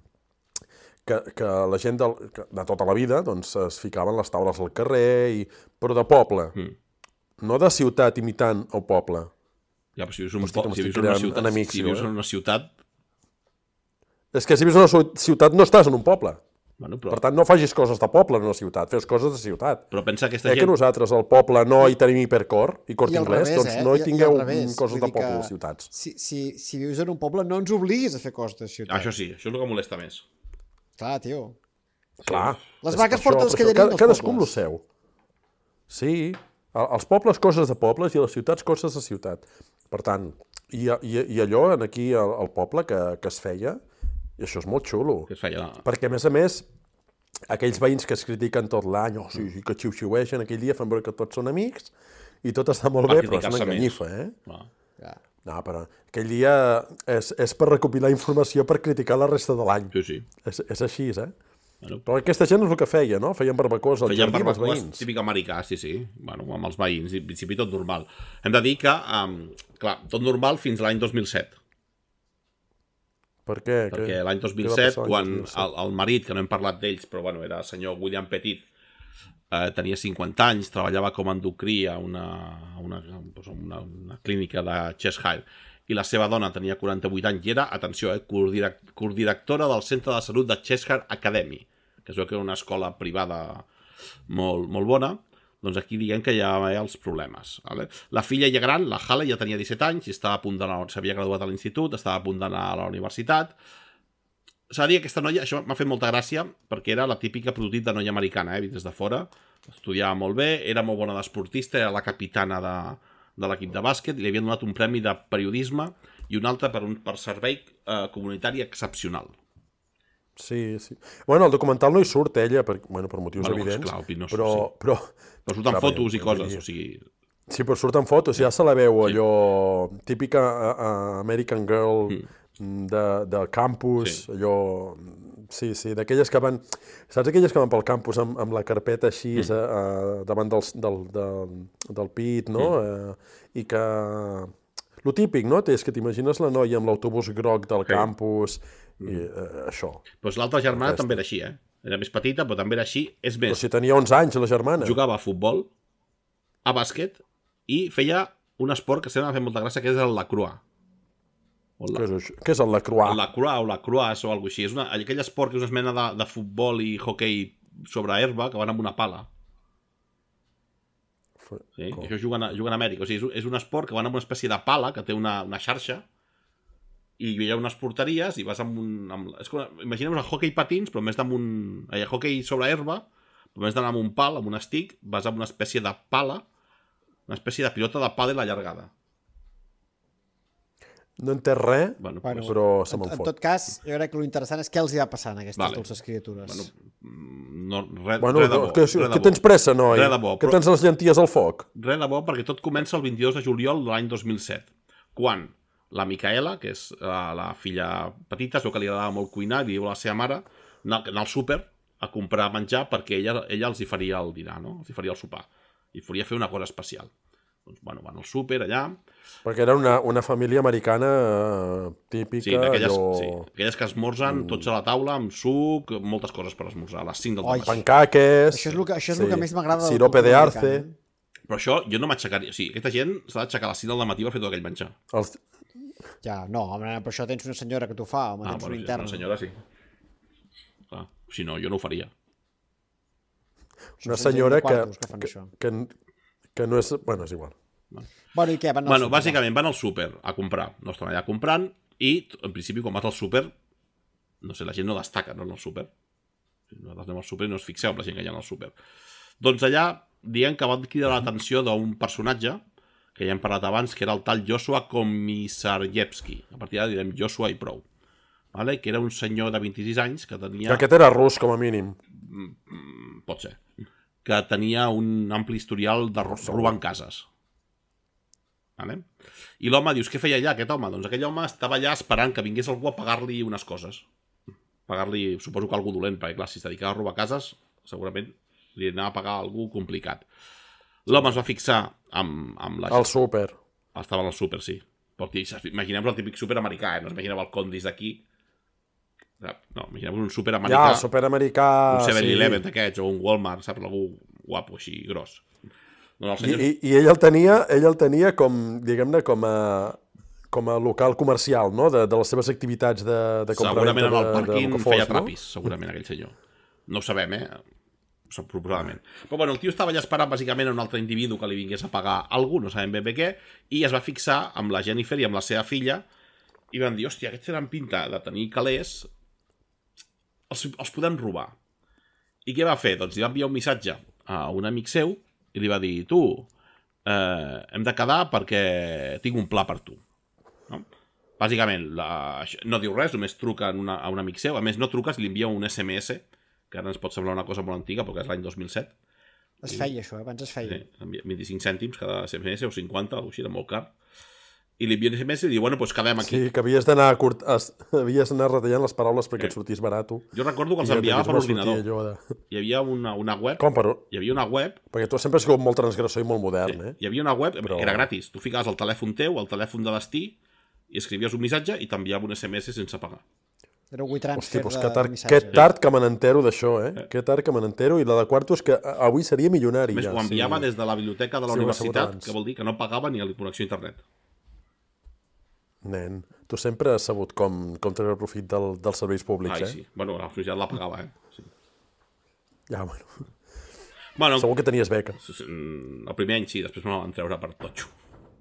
la gent de tota la vida doncs, es ficaven les taules al carrer, però de poble, no de ciutat imitant el poble. Ja, però si vius en una ciutat... És que si vius en una ciutat no estàs en un poble. Bueno, però... Per tant, no facis coses de poble en una ciutat, fes coses de ciutat. Però pensa que aquesta que nosaltres al poble no hi tenim Hipercor i Corte Inglés, doncs no hi tingueu coses de poble a les ciutats. Si vius en un poble no ens obliguis a fer coses de ciutat. Això sí, això és el que molesta més. Clar, tio. Clar. Les vaques porten els callarins als pobles. Cadascú amb el seu. Sí, als pobles coses de pobles i a les ciutats coses de ciutat. Per tant, i allò aquí al poble que es feia, i això és molt xulo. Que es feia... Perquè, a més, aquells veïns que es critiquen tot l'any, sí, que xiu-xiueixen, aquell dia fan veure que tots són amics i tot està molt bé, però és una enganyifa, No, però aquell dia és per recopilar informació per criticar la resta de l'any. Sí. És així, Però aquesta gent és el que feia, no? Feien barbacoes al jardí amb els veïns. Típic americà, sí. Bueno, amb els veïns, en principi tot normal. Hem de dir que, clar, tot normal fins a l'any 2007. Per què? Perquè l'any 2007, quan el marit, que no hem parlat d'ells, però bueno, era el senyor William Petit, tenia 50 anys, treballava com a endocrí a una clínica de Cheshire, i la seva dona tenia 48 anys i era, atenció, coordirectora del Centre de Salut de Cheshire Academy, que es veu que era una escola privada molt, molt bona. Doncs aquí diguem que ja hi ha els problemes. Vale? La filla ja gran, la Halle, ja tenia 17 anys i s'havia graduat a l'institut, estava a punt d'anar a la universitat. S'ha de dir que aquesta noia, això m'ha fet molta gràcia, perquè era la típica prototip de noia americana, vist des de fora. Estudiava molt bé, era molt bona d'esportista, era la capitana de l'equip de bàsquet, i li havien donat un premi de periodisme i un altre per servei comunitari excepcional. Sí. Bueno, el documental no hi surt, ella, per motius evidents, però surten fotos i coses, o sigui... Sí, però surten fotos, ja se la veu allò típica American Girl del campus, allò... Sí, d'aquelles que van... Saps aquelles que van pel campus amb la carpeta així davant del pit, no? I que... Lo típic, no? És que t'imagines la noia amb l'autobús groc del campus i això. Doncs l'altra germana també era així, Era més petita, però també era així. És més... Però si tenia 11 anys, la germana. Jugava a futbol, a bàsquet, i feia un esport que sempre m'ha fet molta gràcia, que és el lacroix. Què és el lacroix? El lacroix o lacroix o alguna cosa així. És aquell esport que és una mena de futbol i hoquei sobre herba que van amb una pala. Sí? Això juguen a Amèrica. O sigui, és un esport que van amb una espècie de pala que té una xarxa i hi ha unes porteries i vas amb un... Imagineu el hoquei patins, però en vez d'amb un... hoquei sobre herba, però en vez d'anar amb un pal, amb un stick, vas amb una espècie de pala, una espècie de pilota de pàdel allargada. No entès res, Bueno, però se me'n En fot. tot cas, jo crec que l'interessant és què els hi va passar a aquestes Vale. dolces criatures. no, res de bo. Que tens pressa, noi? Res de bo, Que però- tens les llenties al foc? Res de bo, perquè tot comença el 22 de juliol de l'any 2007, quan la Micaela, que és la filla petita, es veu que li agradava molt cuinar, i li diu a la seva mare anar al súper a comprar menjar perquè ella els hi faria el dinar, no? Els hi faria el sopar. I volia fer una cosa especial. Doncs, bueno, van al súper allà... Perquè era una família americana típica. Sí, aquelles que esmorzen tots a la taula, amb suc, moltes coses per esmorzar, a les 5 del matí. Pancaques... Això és el que més m'agrada de la sirope de cultura arce... americana. Però això jo no m'aixecaria... O sigui, aquesta gent s'ha d'aixecar a les 5 del matí per fer tot aquell menjar. Ja, no, home, però això tens una senyora que t'ho fa, home, tens bueno, una si és interna. una senyora, sí. Clar, si no, jo no ho faria. Una senyora que que no és... Bueno, és igual. Bueno, i què? Van al Bueno, súper, bàsicament van al súper a comprar. No estan allà comprant i, en principi, quan vas al súper, no sé, la gent no destaca, no, en el súper. Nosaltres anem al súper i no us fixeu en la gent que hi ha al súper. Doncs allà, dient que van cridar l'atenció d'un personatge, que ja hem parlat abans, que era el tal Joshua Komissarjevski. A partir d'ara direm Joshua i prou. Vale? Que era un senyor de 26 anys que tenia... Que aquest era rus, com a mínim. Pot ser. Que tenia un ampli historial de robant cases. Vale? I l'home, dius, què feia allà aquest home? Doncs aquell home estava allà esperant que vingués algú a pagar-li unes coses. Pagar-li, suposo que algú dolent, perquè clar, si es dedicava a robar cases, segurament li anava a pagar algú complicat. L'home es va fixar amb la... Al súper. Estava al súper, sí. Imagineu-vos el típic súper americà, no us imagineu el Condis d'aquí. No, imagineu-vos un súper americà. Ja, superamericà... Un 7-Eleven d'aquests, o un Walmart, saps? Algú guapo així, gros. No, I ell el tenia com, diguem-ne, com a local comercial, no? De les seves activitats de compra-venta segurament en el pàrquing feia no? trapis, segurament, aquell senyor. No ho sabem, proposament. Però bueno, el tio estava allà esperant bàsicament a un altre individu que li vingués a pagar algú, no sabem ben bé què, i es va fixar amb la Jennifer i amb la seva filla i van dir, hòstia, aquests tenen pinta de tenir calés, els podem robar. I què va fer? Doncs li va enviar un missatge a un amic seu i li va dir, tu, hem de quedar perquè tinc un pla per tu. No? Bàsicament, no diu res, només truca a un amic seu, a més no truques, li envia un SMS, que ara ens pot semblar una cosa molt antiga, perquè és l'any 2007. Es feia això, abans es feia. Sí, 25 cèntims cada SMS o 50, o així, era molt car. I li envia un SMS i li diu, bueno, doncs quedem aquí. Sí, que havies d'anar retallant les paraules perquè et sortís barat. Jo recordo que els enviava per l'ordinador. Hi havia una web... Com per... Hi havia una web... Perquè tu sempre has sigut molt transgressor i molt modern, Hi havia una web, era gratis. Tu ficaves el telèfon teu, el telèfon de destí, i escrivies un missatge i t'enviava un SMS sense pagar. Era un WeTransfer de missatge. Que tard que me n'entero d'això, Que tard que me n'entero, i la de quarto és que avui seria milionari. Més, ho enviava des de la biblioteca de la universitat, que vol dir que no pagava ni a la connexió a internet. Nen, tu sempre has sabut com treure profit dels serveis públics, sí. Bueno, la societat la pagava, Sí. Ja, bueno. Segur que tenies beca. El primer any sí, després me la van treure per totxo.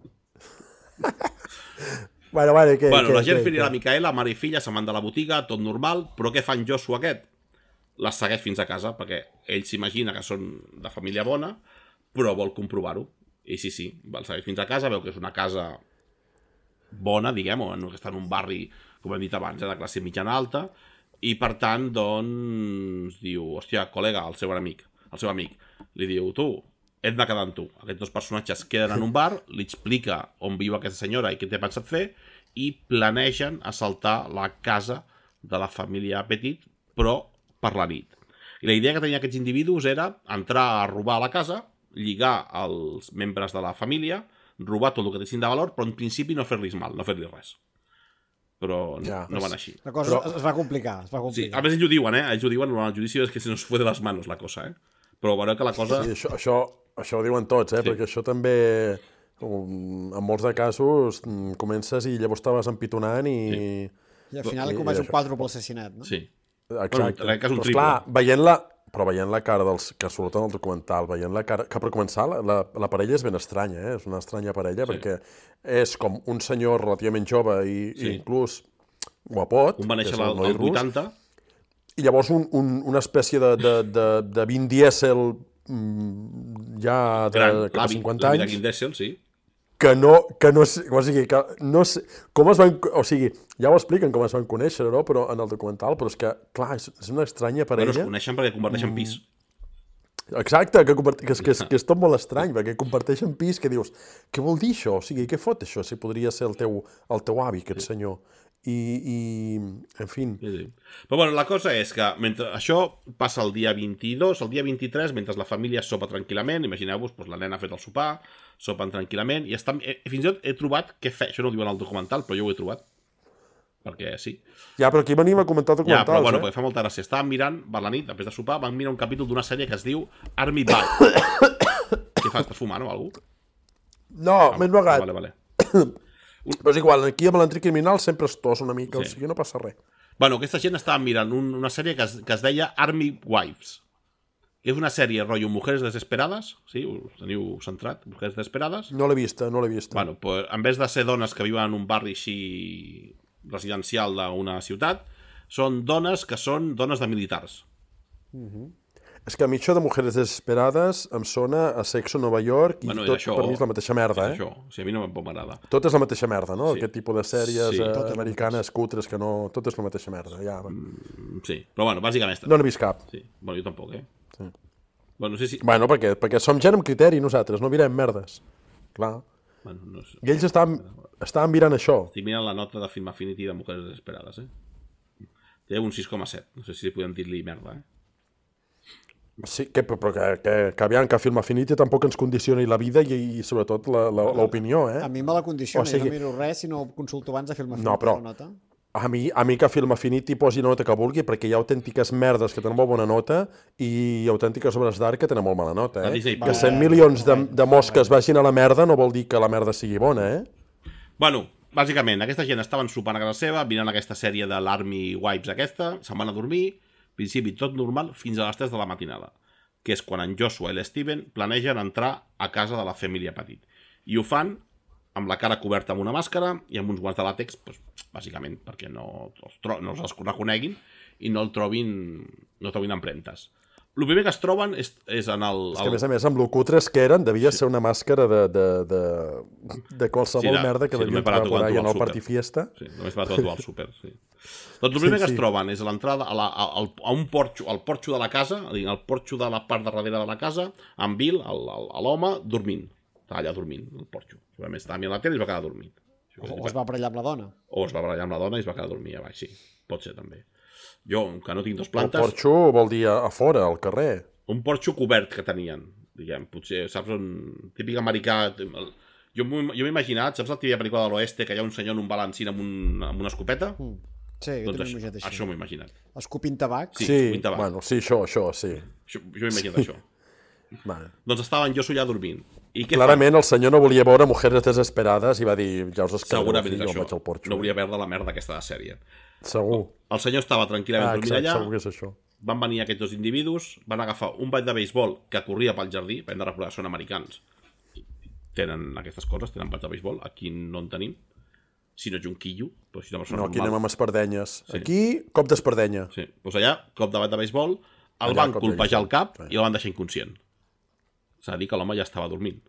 Bueno, la Jennifer i la Micaela, mare i filla, se'n van de la botiga, tot normal, però què fa en Joshua aquest? Les segueix fins a casa, perquè ell s'imagina que són de família bona, però vol comprovar-ho. I sí, el segueix fins a casa, veu que és una casa bona, diguem, o que està en un barri, com hem dit abans, de classe mitjana alta, i per tant, doncs, diu, hòstia, col·lega, el seu amic, li diu, tu, hem de quedar amb tu. Aquests dos personatges queden en un bar, li explica on viu aquesta senyora i què té pensat fer, i planegen assaltar la casa de la família Petit, però per la nit. I la idea que tenien aquests individus era entrar a robar a la casa, lligar els membres de la família, robar tot el que tessin de valor, però en principi no fer-los mal, no fer-los res. Però no van així. La cosa es va complicar. Sí, a més ells ho diuen, Ells ho diuen durant el judici, és que se nos fue de les manos la cosa, Però veureu que la cosa... Sí, això ho diuen tots, perquè això també, en molts de casos, comences i llavors estaves empitonant i... I al final comets un quàdruple assassinat, no? Sí. Exacte. Bueno, però veient la cara dels que surten al documental, veient la cara... Que per començar, la parella és ben estranya, És una estranya parella, perquè és com un senyor relativament jove i inclús guapot. Un va néixer al 80. I llavors una espècie de Vin Diesel ja de cap a 50 anys. Vin Diesel, sí. que no sé, o sigui, que no sé, com es van, o sigui, ja ho expliquen com es van conèixer, no? Però en el documental, però és que, clar, és una estranya Bueno, es parella. coneixen perquè comparteixen pis. Exacte, que és tot molt estrany, perquè comparteixen pis, que dius, què vol dir això? O sigui, què fot això, si podria ser el teu avi, aquest senyor? I en fi... Sí. Però bueno, la cosa és que mentre això passa el dia 22, el dia 23, mentre la família sopa tranquil·lament, imagineu-vos, doncs la nena ha fet el sopar, sopen tranquil·lament, i fins i tot he trobat què fer, això no ho diuen al documental, però jo ho he trobat, perquè sí. Ja, però aquí venim a comentar documentals, ja, però bueno, perquè fa molta gràcia. Estàvem mirant, per la nit, després de sopar, vam mirar un capítol d'una sèrie que es diu Army Bite. Què fas, estàs fumant o alguna cosa? No, m'he negat. Vale. Però és igual, aquí amb l'entri criminal sempre es tos una mica, o sigui, no passa res. Bueno, aquesta gent estava mirant una sèrie que es deia Army Wives. És una sèrie rotllo Mujeres Desesperades, sí? Us teniu centrat? Mujeres Desesperades? No l'he vista. Bueno, pues, en vez de ser dones que viuen en un barri així residencial d'una ciutat, són dones que són dones de militars. És que a mi això de Mujeres Desesperades em sona a Sexo Nova York i Bueno, tot això, per mi és la mateixa merda, Això, o sigui, a mi no m'agrada. Tot és la mateixa merda, no? Sí. Aquest tipus de sèries Sí. americanes cutres que no... Tot és la mateixa merda, ja. Sí, però bueno, bàsicament... No n'he vist cap. Sí. Bueno, jo tampoc, Sí. Bueno, no sé si... Bueno, perquè som gent amb criteri nosaltres, no mirem merdes. Clar. Bueno, no sé. I ells estaven mirant això. Estic mirant la nota de Film Affinity de Mujeres Desesperades, Té un 6,7. No sé si podem dir-li merda, Sí, però que aviam, que Film Affinity tampoc ens condicioni la vida i sobretot l'opinió, A mi me la condiciona, O sigui- jo no miro res si no consulto abans de Film Affinity No, però- la nota. A mi que Film Affinity posi la nota que vulgui, perquè hi ha autèntiques merdes que tenen molt bona nota i autèntiques obres d'art que tenen molt mala nota, A Disney Que Plus. 100 milions de mosques vagin a la merda no vol dir que la merda sigui bona, Bueno, bàsicament, aquesta gent estaven sopant a casa seva, mirant aquesta sèrie de l'Army Wives aquesta, se'n van a dormir, principi tot normal, fins a les 3 de la matinada, que és quan en Joshua i l'Steven planegen entrar a casa de la família Petit. I ho fan amb la cara coberta amb una màscara i amb uns guants de làtex, doncs, bàsicament perquè no els reconeguin i no trobin empremtes. El primer que es troben és en el... És que, a més, amb lo cutres que eren, devia ser una màscara de qualsevol merda que devien trobar por ahí en el Party Fiesta. Sí, només per trobar al súper, sí. Doncs el primer que es troben és a l'entrada a un porxo, al porxo de la casa, al porxo de la part de darrere de la casa, amb Bill, l'home, dormint. Estava allà dormint, al porxo. Segurament estava mirant la tele i es va quedar dormit. O es va barallar amb la dona. O es va barallar amb la dona i es va quedar dormit a baix, sí. Pot ser, també. Jo, que no tinc dos El plantes... porxo vol dir a fora, al carrer. Un porxo cobert que tenien, diguem. Potser, saps, un típic americà... Jo m'he imaginat, saps la típica pel·lícula de l'oeste, que hi ha un senyor en un balancín amb una escopeta? Sí, jo Doncs també m'ho he imaginat així. això m'ho he imaginat. Escopint tabac. Sí, Sí, escopint tabac. bueno, sí, això, sí. Jo m'he imaginat això. Vale. Doncs estaven jo allà dormint. I què Clarament el senyor no volia veure Mujeres Desesperades i va dir, ja us fan? esclareu, Segurament és jo això. vaig al porxo. No volia veure la merda aquesta de sèrie. Segur. El senyor estava tranquil·lament dormint Exacte, allà. segur que és això. Van venir aquests dos individus, van agafar un bat de béisbol que corria pel jardí, hem de recordar que són americans. Tenen aquestes coses, tenen bats de béisbol. Aquí no en tenim. Si no ets un quillo, però si una persona No, aquí anem normal. amb espardenyes. Sí. Aquí, cop d'espardenya. Sí. Doncs allà, cop de bat de béisbol, el Allà, van cop de colpejar al cap béisbol. i el van deixar inconscient. S'ha de dir que l'home ja estava dormint.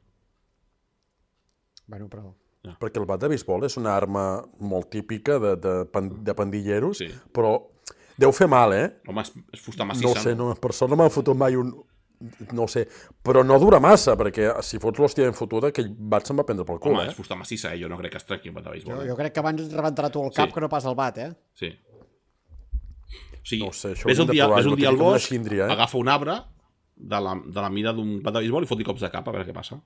Bueno, però... Perquè el bat de béisbol és una arma molt típica de pandilleros, Sí. però deu fer mal, Home, és fusta No massissa. ho sé, no, per sort no m'han fotut mai un... No ho sé, però no dura massa, perquè si fots l'hòstia ben fotuda, aquell bat se'n va prendre pel cul, Home, és fusta massissa, Jo no crec que es trenqui un bat de béisbol. Jo crec que abans rebentarà tu el cap Sí. que no pas el bat, Sí. O sigui, No ho sé, això ves ho un hem de dia, provar, ves un no dia al tinc com una bosc, síndria, agafa un arbre de la mida d'un bat de béisbol i fot-hi cops de cap a veure què passa.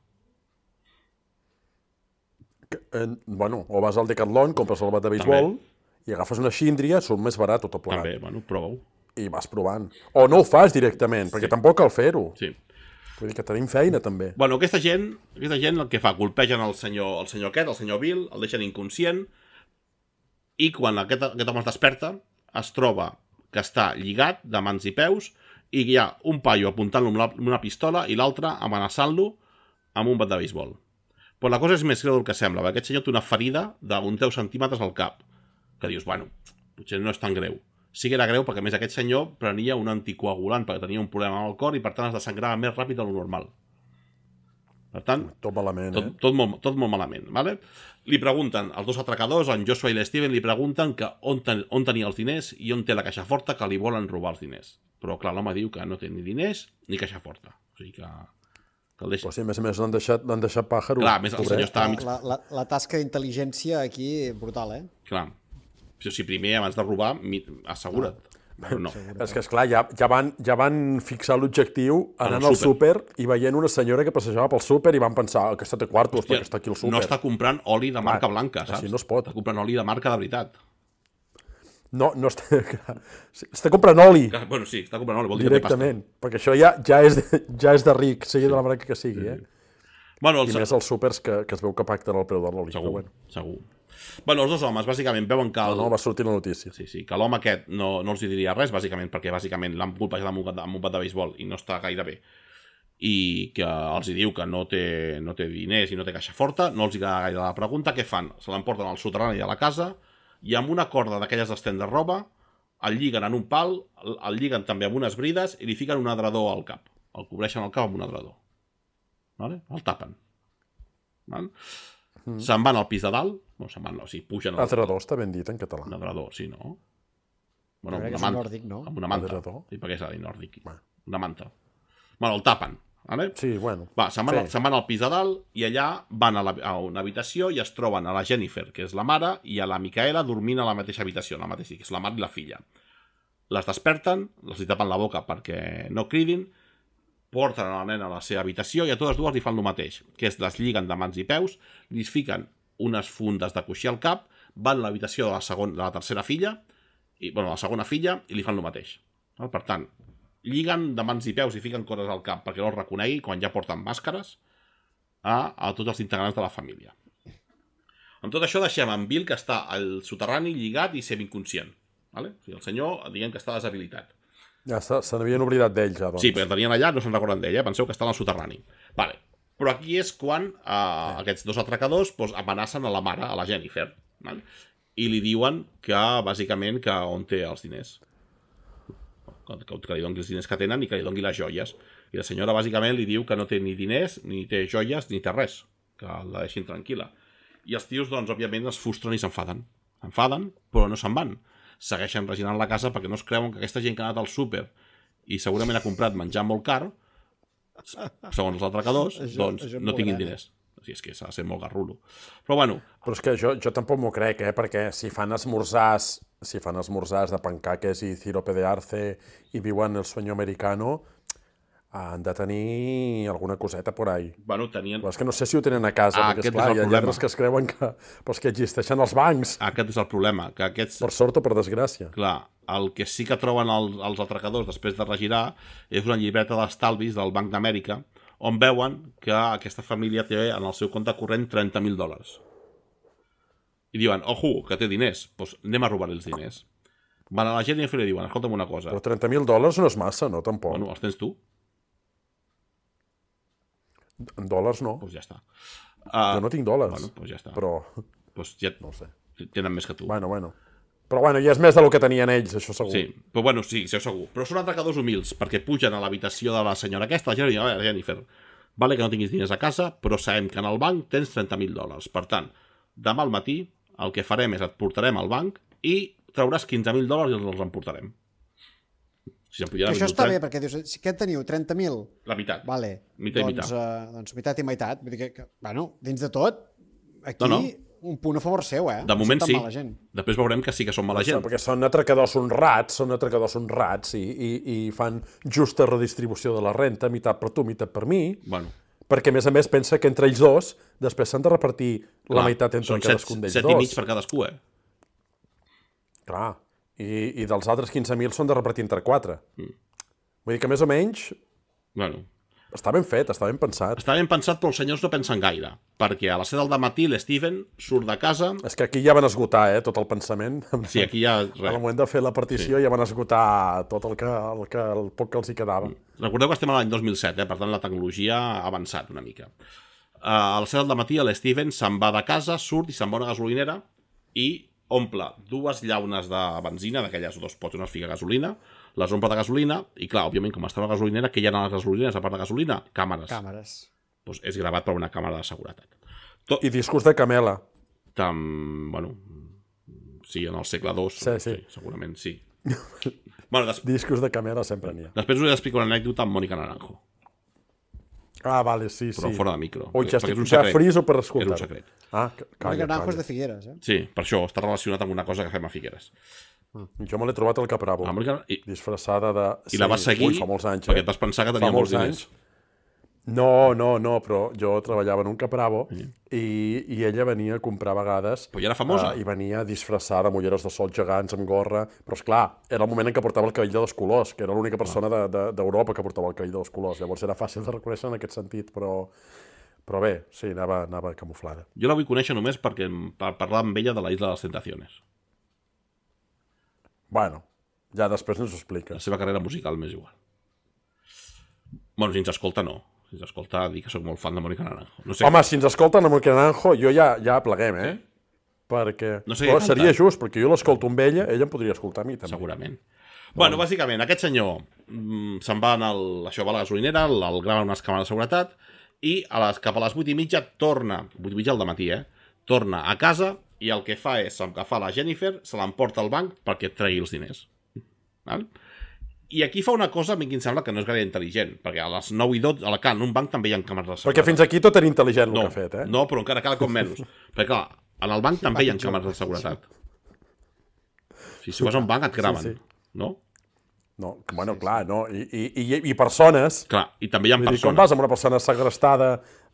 Bueno, o vas al Decathlon, compres el bat de béisbol i agafes una síndria, surt més barat tot plegat. També, bueno, prova-ho. I vas provant. O no ho fas directament, perquè tampoc cal fer-ho. Sí. Vull dir que tenim feina, també. Bueno, aquesta gent el que fa, colpegen el senyor aquest, el senyor Bill, el deixen inconscient, i quan aquest home es desperta, es troba que està lligat de mans i peus, i hi ha un paio apuntant-lo amb una pistola i l'altre amenaçant-lo amb un bat de béisbol. Però la cosa és més greu del que sembla, perquè aquest senyor té una ferida d'un 10 centímetres al cap, que dius, bueno, potser no és tan greu. Sí que era greu perquè, a més, aquest senyor prenia un anticoagulant perquè tenia un problema amb el cor i, per tant, es desangrava més ràpid de lo normal. Per tant, Tot malament, tot molt malament. Vale? Li pregunten, els dos atracadors, en Joshua i l'Steven, li pregunten que on tenia els diners i on té la caixa forta, que li volen robar els diners. Però, clar, l'home diu que no té ni diners ni caixa forta. O sigui que el deixa. Però sí, a més l'han deixat pàjaro. Clar, més el senyor està... La tasca d'intel·ligència aquí, brutal, Clar. Si primer, abans de robar, assegura't. No. És que, esclar, ja van fixar l'objectiu anant al súper i veient una senyora que passejava pel súper i van pensar, aquesta té quartos perquè està aquí al súper. No està comprant oli de marca blanca, saps? Així no es pot. Està comprant oli de marca de veritat. No està comprant oli. Bueno, sí, està comprant oli, vol dir directament, perquè això ja és de ric, sigui de la marca que sigui, Bueno, I més els súpers que es veu que pacten el preu de l'oli. Segur. Bueno, els dos homes, bàsicament, veuen que... No, va sortir la notícia. Sí, que l'home aquest no els diria res, bàsicament, perquè bàsicament l'han colpejat amb un bat de béisbol i no està gaire bé. I que els diu que no té diners i no té caixa forta, no els agrada gaire la pregunta, què fan? Se l'emporten al soterrani de la casa i amb una corda d'aquelles d'estendre roba el lliguen en un pal, el lliguen també amb unes brides i li fiquen un adredor al cap. El cobreixen el cap amb un adredor. Vale? El tapen. Vale? Se'n van al pis de dalt, pugen... Adredor està ben dit en català. Un adredor, sí, no? Bueno, amb una manta. Nòrdic, no? Amb una manta. Adredor? Sí, perquè és a dir nòrdic. Una manta. Bueno, el tapen. Vale? Sí, bueno. Se'n van al pis de dalt i allà van a una habitació i es troben a la Jennifer, que és la mare, i a la Micaela dormint a la mateixa habitació, que és la mare i la filla. Les desperten, els tapen la boca perquè no cridin, porten a la nena a la seva habitació i a totes dues li fan el mateix, que és les lliguen de mans i peus, li fiquen unes fundes de coixí al cap, van a l'habitació de la tercera filla, la segona filla, i li fan el mateix. Per tant, lliguen de mans i peus i fiquen coses al cap perquè no els reconegui quan ja porten màscares a tots els integrants de la família. Amb tot això deixem en Bill, que està al soterrani lligat i semi-inconscient. Vale? O sigui, el senyor, diguem que està deshabilitat. Ja se n'havien oblidat d'ell, ja, doncs. Sí, perquè el tenien allà, no se'n recorden d'ell, penseu que està al soterrani. Vale. Però aquí és quan aquests dos atracadors amenacen a la mare, a la Jennifer, vale? I li diuen que, bàsicament, que on té els diners. Que li doni els diners que tenen i que li doni les joies. I la senyora, bàsicament, li diu que no té ni diners, ni té joies, ni té res. Que la deixin tranquil·la. I els tios, doncs, òbviament, es frustren i s'enfaden. S'enfaden, però no se'n van. Segueixen reginant la casa perquè no es creuen que aquesta gent que ha anat al súper i segurament ha comprat menjar molt car, segons els atracadors, doncs no tinguin diners. O sigui, és que s'ha de ser molt garrulo. Però bueno... Però és que jo tampoc m'ho crec, perquè si fan esmorzars de pancaques i cirope de arce i viuen el sueño americano, han de tenir alguna coseta por ahí. Bueno, tenien... Però és que no sé si ho tenen a casa, perquè esclar, hi ha lladres que es creuen que existeixen els bancs. Aquest és el problema, que aquests... Per sort o per desgràcia. Clar, el que sí que troben els atracadors després de regirar és una llibreta d'estalvis del Banc d'Amèrica on veuen que aquesta família té en el seu compte corrent $30,000. I diuen, ojo, que té diners, doncs anem a robar els diners. Van a la gent i li diuen, escolta'm una cosa. Però $30,000 no és massa, no, tampoc. Bueno, els tens tu. En dòlars no. Doncs ja està. Jo no tinc dòlars. Bueno, doncs ja està. Però... Doncs ja no sé. Tenen més que tu. Bueno. Però bueno, ja és més del que tenien ells, això segur. Sí, però bueno, sí, això segur. Però són atracadors humils, perquè pugen a l'habitació de la senyora aquesta, la Jennifer. Vale que no tinguis diners a casa, però sabem que en el banc tens $30,000. Per tant, demà al matí el que farem és et portarem al banc i trauràs $15,000 i els emportarem. Si això està bé, perquè dius, què teniu, 30.000? La meitat. Vale. Doncs meitat i meitat. Vull dir que, bueno, dins de tot, aquí un punt a favor seu, eh? De moment sí. Després veurem que sí que són mala gent. Perquè són atracadors honrats i fan justa redistribució de la renta, meitat per tu, meitat per mi. Bueno. Perquè, a més, pensa que entre ells dos després s'han de repartir la meitat entre cadascun d'ells dos. Són 7,5 per cadascú, Clar. I dels altres 15.000 són de repartir entre 4. Vull dir que més o menys... Bueno. Està ben fet, està ben pensat. Està ben pensat, però els senyors no pensen gaire. Perquè a les 7 del matí l'Steven surt de casa... És que aquí ja van esgotar, tot el pensament. Sí, aquí ja... Al moment de fer la partició ja van esgotar tot el poc que els hi quedava. Recordeu que estem a l'any 2007, per tant la tecnologia ha avançat una mica. A les 7 del matí l'Steven se'n va de casa, surt i se'n va a una gasolinera i omple 2 llaunes de benzina, d'aquelles 2 pots on es fica gasolina, les omple de gasolina, i clar, òbviament, com està a la gasolinera, què hi ha a les gasoliners a part de gasolina? Càmeres. doncs és gravat per una càmera de seguretat. I discos de Camela. Bueno, sí, en el segle II, Sí. segurament sí. Bueno, Discos de Camela sempre n'hi ha. després us explico una anècdota amb Mònica Naranjo, Ah, vale, sí. però fora de micro. Ui, ja perquè és un estic secret. friso per És escoltar. un secret. Ah, Mònica Naranjo és calla. de Figueres, eh? Sí, per això està relacionat amb una cosa que fem a Figueres. Jo me l'he trobat al Capravo, La Mònica... disfressada de... I la vas seguir Ui, fa molts anys, perquè et vas pensar que tenia molts diners. No, però jo treballava en un Capravo i ella venia a comprar a vegades... Però ja era famosa. I venia disfressada amb ulleres de sol gegants, amb gorra... Però, esclar, era el moment en què portava el cabell de dos colors, que era l'única persona d'Europa que portava el cabell de dos colors. Llavors era fàcil de reconèixer en aquest sentit, però bé, sí, anava camuflada. Jo la vull conèixer només per parlar amb ella de la Isla de les Tentaciones. Bueno, ja després ens ho La expliques. seva carrera musical m'és igual. Bueno, si ens escolta, no. Si ens escolta, dic que sóc molt fan de Mònica Naranjo. No sé, Home, si ens escolten a Mònica Naranjo, jo ja pleguem, eh? Perquè... No sé Però què seria canta. just, perquè jo l'escolto amb ella em podria escoltar a mi, també. segurament. Bueno, bàsicament, aquest senyor se'n va això va a la gasolinera, el graven unes càmeres de seguretat i cap a les 8:30 torna, 8:30 al dematí, torna a casa i el que fa és agafar la Jennifer, se l'emporta al banc perquè tregui els diners. Val? I aquí fa una cosa a mi que em sembla que no és gaire intel·ligent, perquè a les 9:12 a Alacant, en un banc també hi ha càmeres de seguretat. Perquè fins aquí tot era intel·ligent el no, que ha fet, eh? No, però encara cada cop menys. Perquè clar, en el banc també hi ha càmeres de seguretat. Si vas a un banc et graven, Sí. no? No, bueno, clar, no. I persones... Clar, i també hi ha Vull dir, persones. com vas amb una persona segrestada...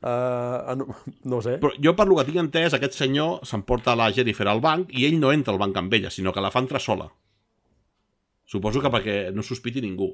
no ho sé. Però jo, per lo que tinc entès, aquest senyor s'emporta la Jennifer al banc i ell no entra al banc amb ella, sinó que la fa entrar sola. Suposo que perquè no sospiti ningú.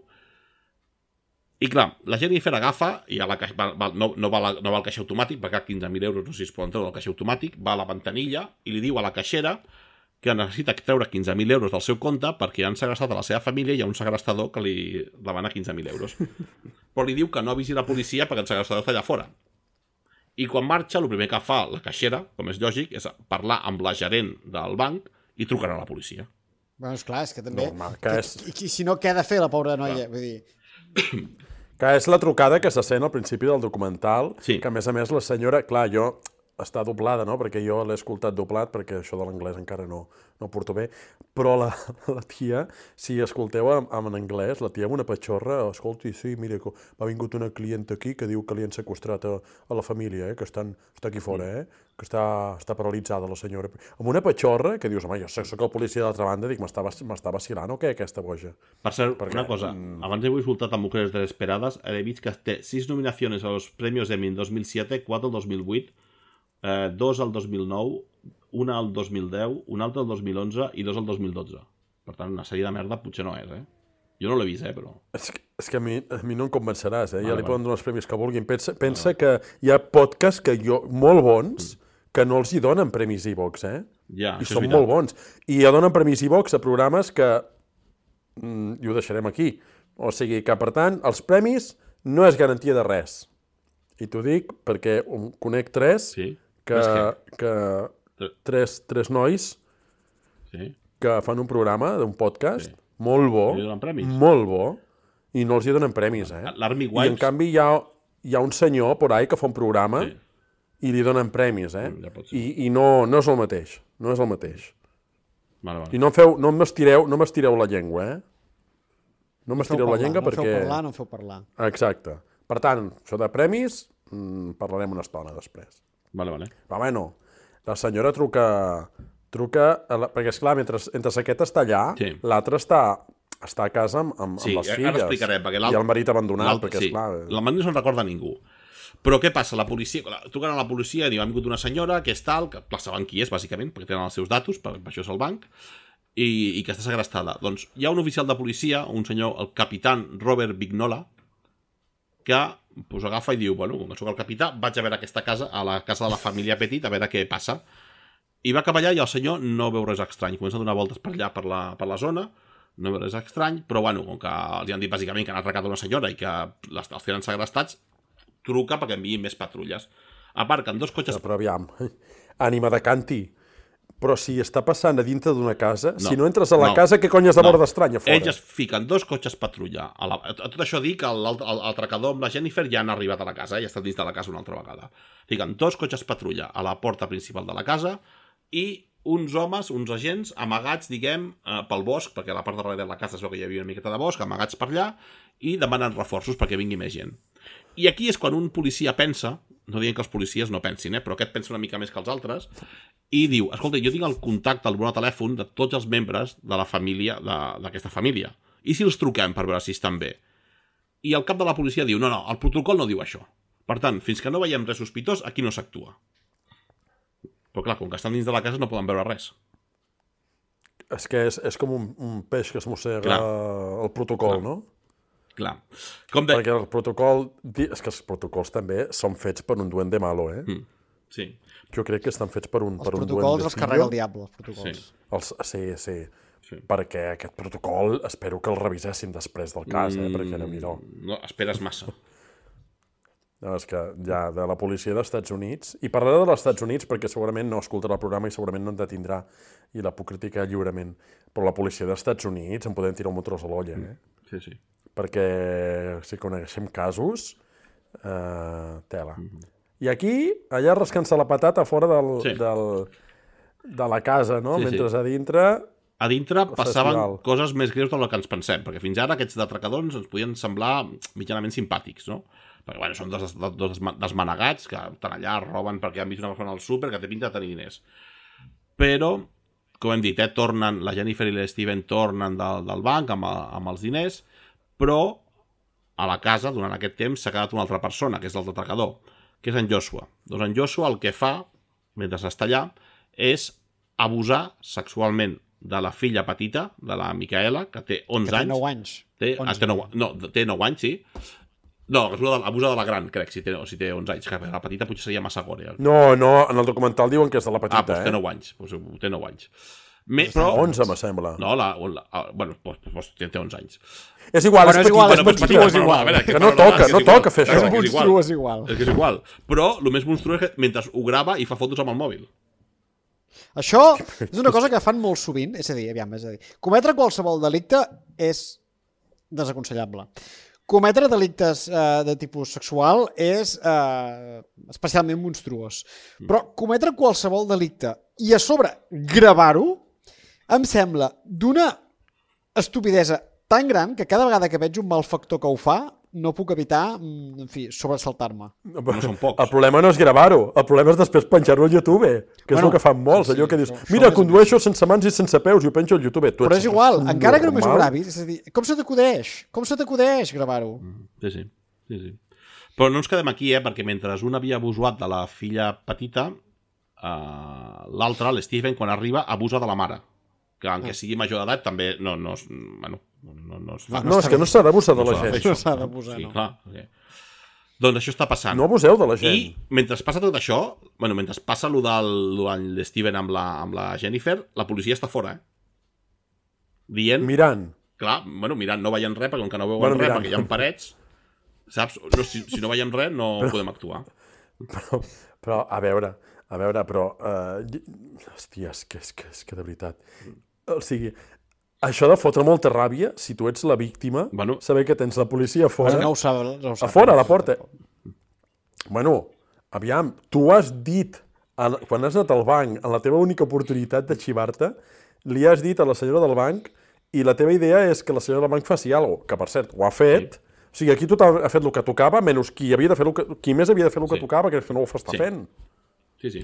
I clar, la Jennifer agafa i a la no va al caixer automàtic, perquè 15.000 euros no sé si es poden treure al caixer automàtic, va a la ventanilla i li diu a la caixera que necessita treure 15.000 euros del seu compte perquè han segrestat a la seva família i hi ha un segrestador que li demana 15.000 euros. Però li diu que no avisi la policia perquè el segrestador està allà fora. I quan marxa, el primer que fa la caixera, com és lògic, és parlar amb la gerent del banc i trucarà a la policia. Bueno, esclar, és que també... Normal, I si no, què ha de fer la pobra noia? Vull dir... Que és la trucada que se sent al principi del documental, Sí. que a més la senyora... Clar, jo... Està doblada, no? Perquè jo l'he escoltat doblat, perquè això de l'anglès encara no porto bé. Però la tia, si escolteu en anglès, la tia amb una patxorra, escolti, sí, mira, m'ha vingut una clienta aquí que diu que li han seqüestrat a la família, que està aquí fora, que està paralitzada la senyora. Amb una patxorra que dius, home, jo soc el policia de l'altra banda, dic, m'està vacilant o què, aquesta boja? Per cert, una cosa, abans he escoltat a Mujeres Desesperadas, he vist que té 6 nominacions a los premios Emmy en 2007, 4 al 2008, 2 al 2009, una al 2010, una altra al 2011 i 2 al 2012. Per tant, una sèrie de merda potser no és, Jo no l'he vist, però... És que a mi no em convenceràs, Ja li Vale. poden donar els premis que vulguin. Pensa que hi ha podcasts molt bons que no els hi donen premis iVox, Ja, I això és són veritat. molt bons. I ja donen premis iVox a programes que... I ho deixarem aquí. O sigui que, per tant, els premis no és garantia de res. I t'ho dic perquè conec tres... Sí? que tres nois Sí? que fan un programa d'un podcast molt bo, I li donen premis? molt bo, i no els hi donen premis, L'Army I en Wives... canvi hi ha un senyor por ahí que fa un programa Sí. i li donen premis, Ja pot ser. I no és el mateix, no és el mateix. Vale. I no m'estireu la llengua, No m'estireu la llengua perquè... No em feu parlar. Exacte. Per tant, això de premis, parlarem una estona després. Vale. Però bueno, la senyora truca perquè, esclar, mentre aquest està allà, Sí. l'altre està a casa amb Sí, les filles. ara explicarem, perquè I el marit abandonat, perquè, sí, esclar... el marit no se'n recorda ningú. Però què passa? La policia, truquen a la policia i diuen, ha vingut una senyora que és tal, que saben qui és, bàsicament, perquè tenen els seus datos, per això és el banc, i que està segrestada. Doncs hi ha un oficial de policia, un senyor, el capitán Robert Vignola, que pues, agafa i diu, bueno, com que soc el capità, vaig a veure aquesta casa, a la casa de la família Petit, a veure què passa. I va cap allà i el senyor no veu res estrany. Comença a donar voltes per allà, per la zona, no veu res estrany, però bueno, com que els han dit bàsicament que han atracat una senyora i que els tenen segrestats, truca perquè enviïn més patrulles. Aparquen dos cotxes... Però aviam, ànima de canti, Però si està passant a dintre d'una casa, No. si no entres a la No. casa, què cony has de No. veure d'estrany a fora? Ells es fiquen 2 cotxes patrulla. A tot això dic que el tracador amb la Jennifer ja han arribat a la casa, ja està dins de la casa una altra vegada. Fiquen 2 cotxes patrulla a la porta principal de la casa i uns homes, uns agents, amagats, diguem, pel bosc, perquè a la part de darrere de la casa es veu que hi havia una miqueta de bosc, amagats per allà, i demanen reforços perquè vingui més gent. I aquí és quan un policia pensa, no dient que els policies no pensin, però aquest pensa una mica més que els altres, i diu, escolta, jo tinc el contacte al número de telèfon de tots els membres de la família, d'aquesta família. I si els truquem per veure si estan bé? I el cap de la policia diu, no, el protocol no diu això. Per tant, fins que no veiem res sospitós, aquí no s'actua. Però clar, com que estan dins de la casa no poden veure res. És que és com un peix que es mossega Clar. el protocol, Clar. no? Clar. Com de... Perquè el protocol... És que els protocols també són fets per un duende malo, Sí. Jo crec que estan fets per un Els duende protocols els carrega el fillo. diable, els protocols. Sí. Sí. Perquè aquest protocol espero que el revisessin després del cas, perquè no. No, esperes massa. No, és que ja de la policia dels Estats Units, i parlaré dels Estats Units perquè segurament no escoltarà el programa i segurament no en detindrà i la puc criticar lliurement, però la policia dels Estats Units en podem tirar un tros a l'olla, Sí. perquè si coneixem casos, tela. I aquí, allà rascant-se la patata fora de la casa, no? Sí, sí. Mentre a dintre... A dintre passaven festival. coses més greus del que ens pensem, perquè fins ara aquests detracadors ens podien semblar mitjanament simpàtics, no? Perquè, bueno, són dos desmanegats que estan allà, roben perquè han vist una persona al súper que té pinta de tenir diners. Però, com hem dit, tornen, la Jennifer i l'Steven tornen del banc amb els diners, però a la casa, durant aquest temps, s'ha quedat una altra persona, que és el detracador, que és en Joshua. Doncs en Joshua el que fa, mentre està allà, és abusar sexualment de la filla petita, de la Micaela, que té 11 Que té anys. 9 anys. Té 9 anys, sí. No, abusa de la gran, crec, si té 11 anys, que la petita potser seria massa gore. No, en el documental diuen que és de la petita, Doncs té 9 anys, té 9 anys. Però... 11, me sembla. No, bueno, doncs té 11 anys. És igual, Bueno, és és igual, petita. és monstruós igual. A veure, Que no toca fer això. És monstruós igual. És que és igual. Però el més monstruós és que mentre ho grava i fa fotos amb el mòbil. Això és una cosa que fan molt sovint, és a dir, cometre qualsevol delicte és desaconsellable. Cometre delictes de tipus sexual és especialment monstruós. Però cometre qualsevol delicte i a sobre gravar-ho em sembla d'una estupidesa tan gran que cada vegada que veig un malfactor que ho fa no puc evitar, en fi, sobresaltar-me. No són pocs. El problema no és gravar-ho, el problema és després penjar-ho al YouTube, que és el que fan molts, allò que dius, mira, condueixo sense mans i sense peus i ho penjo al YouTube. Però és igual, encara que només ho gravis, és a dir, com se t'acudeix? Com se t'acudeix gravar-ho? Sí. Però no ens quedem aquí, perquè mentre un havia abusat de la filla petita, l'altre, l'Steven, quan arriba, abusa de la mare. Que encara sigui major d'edat també no es fa. No, és que no s'ha d'abusar de la gent. No s'ha d'abusar, Sí, no. clar. Okay. Doncs això està passant. No abuseu de la gent. I mentre passa tot això, mentre passa allò de l'Steven amb la Jennifer, la policia està fora, dient... Mirant. Clar, mirant, no veiem res, perquè com que no veuen res, perquè hi ha parets, saps? No, si no veiem res, no podem actuar. Però a veure, hòstia, és que de veritat... O sigui, això de fotre molta ràbia, si tu ets la víctima, saber que tens la policia a fora... No ho sap. A fora, a la porta. Bueno, aviam, tu has dit, quan has anat al banc, en la teva única oportunitat de xivar-te, li has dit a la senyora del banc i la teva idea és que la senyora del banc faci alguna cosa, que per cert, ho ha fet. O sigui, aquí tothom ha fet el que tocava, menys qui més havia de fer el que tocava, que no ho està fent. Sí.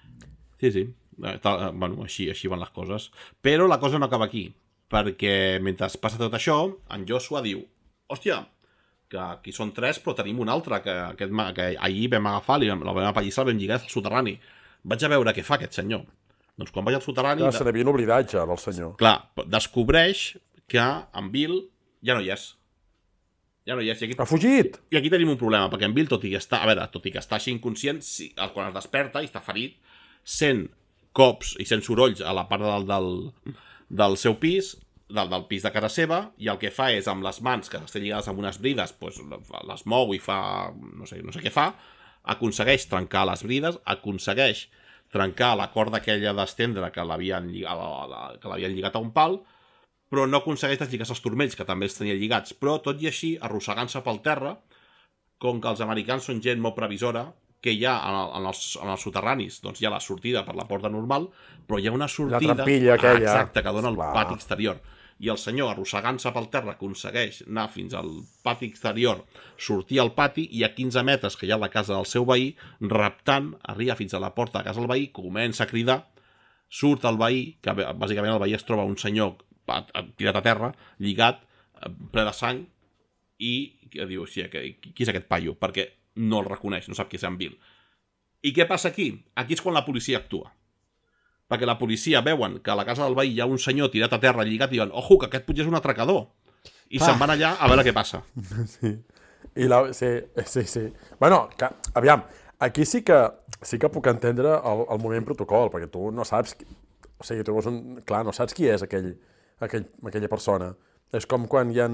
Així van les coses. Però la cosa no acaba aquí, perquè mentre passa tot això, en Joshua diu, hòstia, que aquí són 3, però tenim un altre, que ahir vam agafar, la vam apallissar, el vam lligar al soterrani. Vaig a veure què fa aquest senyor. Doncs quan vaig al soterrani... Clar, se n'havien oblidat ja, del senyor. Clar, descobreix que en Bill ja no hi és. Ha fugit! I aquí tenim un problema, perquè en Bill, tot i que està així inconscient, quan es desperta i està ferit, sent cops i sent sorolls a la part del seu pis, del pis de casa seva, i el que fa és, amb les mans que estan lligades amb unes brides, les mou i fa... no sé què fa, aconsegueix trencar les brides, aconsegueix trencar la corda aquella d'estendre que l'havien lligat a un pal, però no aconsegueix deslligar-se els turmells, que també els tenia lligats. Però, tot i així, arrossegant-se pel terra, com que els americans són gent molt previsora, que hi ha en els soterranis, doncs hi ha la sortida per la porta normal, però hi ha una sortida... La trampilla aquella. Exacte, que dona al pati exterior. I el senyor, arrossegant-se pel terra, aconsegueix anar fins al pati exterior, sortir al pati, i a 15 metres, que hi ha la casa del seu veí, reptant, arriba fins a la porta de casa del veí, comença a cridar, surt el veí, que bàsicament el veí es troba un senyor tirat a terra, lligat, ple de sang, i diu, qui és aquest paio? Perquè no el reconeix, no sap qui és en Bill. I què passa aquí? Aquí és quan la policia actua. Perquè la policia veuen que a la casa del veí hi ha un senyor tirat a terra lligat i diuen, ojo, que aquest potser és un atracador. I se'n van allà a veure què passa. Sí. Sí. Bueno, aviam, aquí sí que puc entendre el moment protocol, perquè tu no saps... O sigui, tu clar, no saps qui és aquella persona. És com quan hi ha...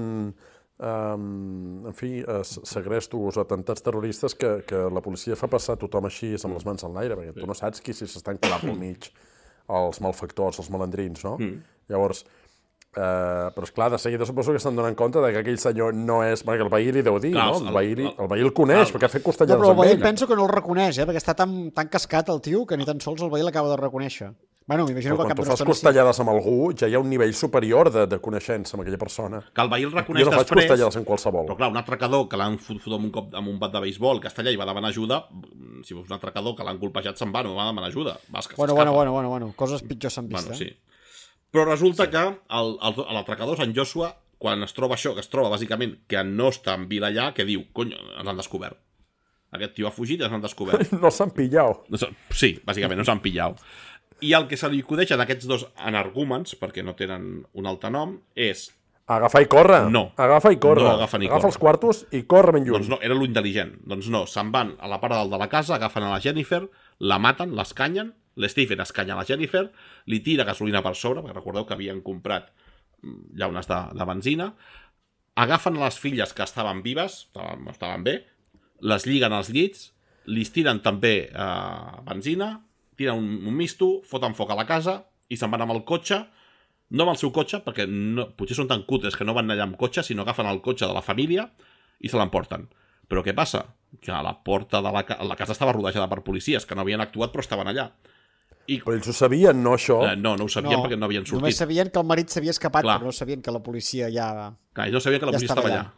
segrestos o atemptats terroristes que la policia fa passar tothom així amb les mans en l'aire, perquè tu no saps qui s'estan colant pel mig, els malfactors, els malandrins, no? Llavors, però esclar, de seguida suposo que s'han donat compte que aquell senyor no és... Perquè el veí li deu dir, no? El veí el coneix, perquè ha fet costellades amb ell. Però el veí penso que no el reconeix, perquè està tan cascat el tio que ni tan sols el veí l'acaba de reconèixer. Bueno, m'imagino que quan tu fas costellades amb algú, ja hi ha un nivell superior de coneixença amb aquella persona. Que el veí el reconeix després... Jo no faig costellades amb qualsevol. Però clar, un atracador que l'han fotut amb un cop amb un bat de beisbol, que està allà i va demanar ajuda, si fos un atracador que l'han colpejat se'n va, no va demanar ajuda. Bueno, coses pitjors s'han vist, sí. Però resulta que l'atracador, Sant Joshua, quan es troba això, que es troba bàsicament que no està en Bill allà, que diu, cony, ens han descobert. Aquest tio ha fugit i ens han descobert. No s'han pillat. Sí, bàsicament, no s'han pillat. I el que se li acudeix a aquests dos energúmens, perquè no tenen un altre nom, és... Agafar i córrer? No. Agafa i córrer. No agafa ni córrer. Agafa els quartos i corre ben lluny. Doncs no, era l'intel·ligent. Doncs no, se'n van a la part dalt de la casa, agafen a la Jennifer, la maten, l'escanyen, l'Stephen escanya a la Jennifer, li tira gasolina per sobre, perquè recordeu que havien comprat llaunes de benzina, agafen a les filles que estaven vives, estaven bé, les lliguen als llits, li tiren també benzina, tiren un misto, foten foc a la casa i se'n van amb el cotxe, no amb el seu cotxe, perquè potser són tan cutres que no van allà amb cotxe, sinó agafen el cotxe de la família i se l'emporten. Però què passa? Que a la porta de la casa estava rodejada per policies, que no havien actuat però estaven allà. Però ells ho sabien, no, això? No ho sabien perquè no havien sortit. Només sabien que el marit s'havia escapat, però no sabien que la policia ja... Clar, ells no sabien que la policia estava allà.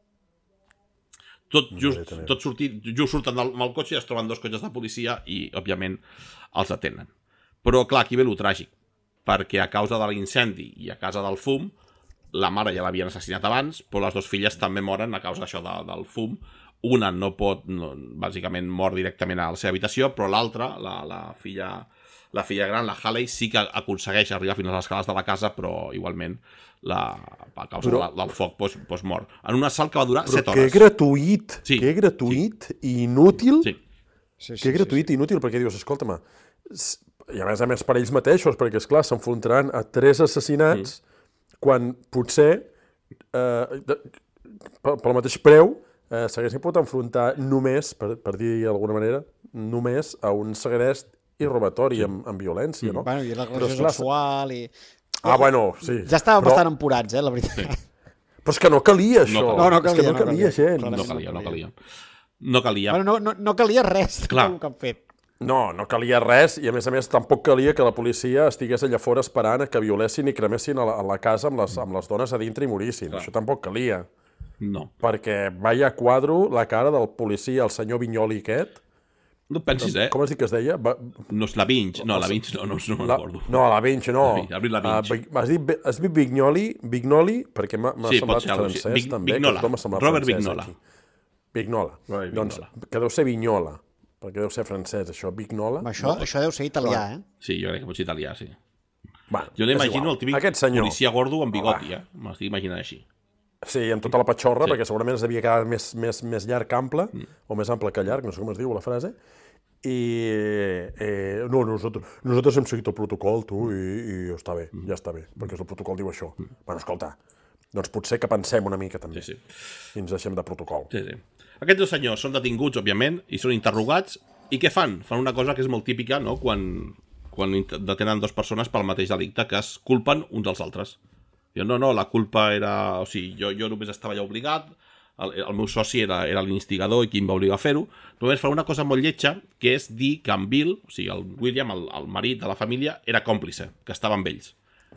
Just surten amb el cotxe i es troben dos cotxes de policia i, òbviament, els detenen. Però, clar, aquí ve lo tràgic, perquè a causa de l'incendi i a causa del fum, la mare ja l'havien assassinat abans, però les dues filles també moren a causa d'això del fum. Una no pot, bàsicament mor directament a la seva habitació, però l'altra, la filla gran, la Haley, sí que aconsegueix arribar fins a les escales de la casa, però igualment a causa del foc doncs mor. En un assalt que va durar 7 hores. Que gratuït, que gratuït i inútil. Sí. Que gratuït i inútil, perquè dius, escolta-me, i a més per ells mateixos, perquè, esclar, s'enfrontaran a 3 assassinats quan potser, pel mateix preu, s'haguessin pogut enfrontar només, per dir d'alguna manera, només a un segrest i robatori amb violència, no? Bueno, i l'agressió sexual i... bueno, sí. Ja estàvem bastant empurats, la veritat. Però és que no calia, això. No calia, és que no calia gens. No calia. Bueno, no calia res del que han fet. No calia res, i a més tampoc calia que la policia estigués allà fora esperant que violessin i cremessin a la casa amb les dones a dintre i morissin. Clar. Això tampoc calia. No. Perquè vaya quadro la cara del policia, el senyor Vignoli aquest. No pensis, Com has dit que es deia? No és la Vinch. No, la Vinch no me'n recordo. No, la Vinch no. La Vinch. Has dit Vignoli, perquè m'ha semblat francès també. Vignola. Robert Vignola. Vignola. Doncs que deu ser Vignola. Perquè deu ser francès, això, Vignola. Això deu ser italià, Sí, jo crec que pot ser italià, sí. Bueno, jo l'imagino el típic policia gordo amb bigoti, m'estic imaginant així. Sí, amb tota la patxorra, perquè segurament es devia quedar més llarg ample, o més ample que llarg, no sé com es diu la frase. I no, nosaltres hem seguit el protocol, tu, i està bé, ja està bé, perquè el protocol diu això. Bueno, escolta, doncs potser que pensem una mica també. I ens deixem de protocol. Sí. Aquests dos senyors són detinguts, òbviament, i són interrogats, I què fan? Fan una cosa que és molt típica, no?, quan detenen dues persones pel mateix delicte, que es culpen uns dels altres. Diuen, no, la culpa era... O sigui, jo només estava allà obligat, el meu soci era l'instigador i qui em va obligar a fer-ho. Només fan una cosa molt lletja, que és dir que en Bill, o sigui, el William, el marit de la família, era còmplice, que estava amb ells.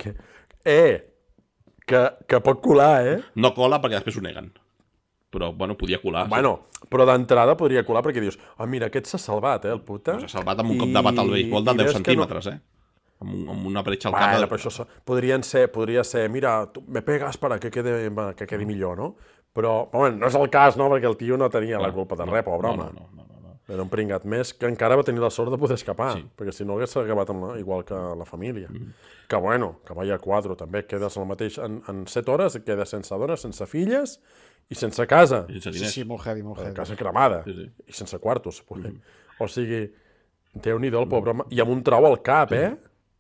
Que pot colar, No cola perquè després ho neguen. Però, bueno, podia colar. Bueno, però d'entrada podria colar perquè dius, mira, aquest s'ha salvat, el puta. S'ha salvat amb un cop de bat al béisbol de 10 centímetres, amb una bretxa al cap. Bueno, però això podria ser, mira, me pegas para que quedi millor, no? Però, bueno, no és el cas, no? Perquè el tio no tenia la culpa de res, pobre home. No. Era un pringat més que encara va tenir la sort de poder escapar, perquè si no hagués acabat igual que la família. Que bueno, que vaya 4, també quedes el mateix en 7 hores, et quedes sense dona, sense filles i sense casa. Sí, molt heavy, molt heavy. Casa cremada. Sí. I sense quartos. O sigui, Déu-n'hi-do el pobre home. I amb un trau al cap, De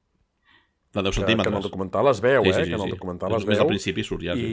10 centímetres. Que en el documental es veu, que en el documental es veu. Més al principi surt ja.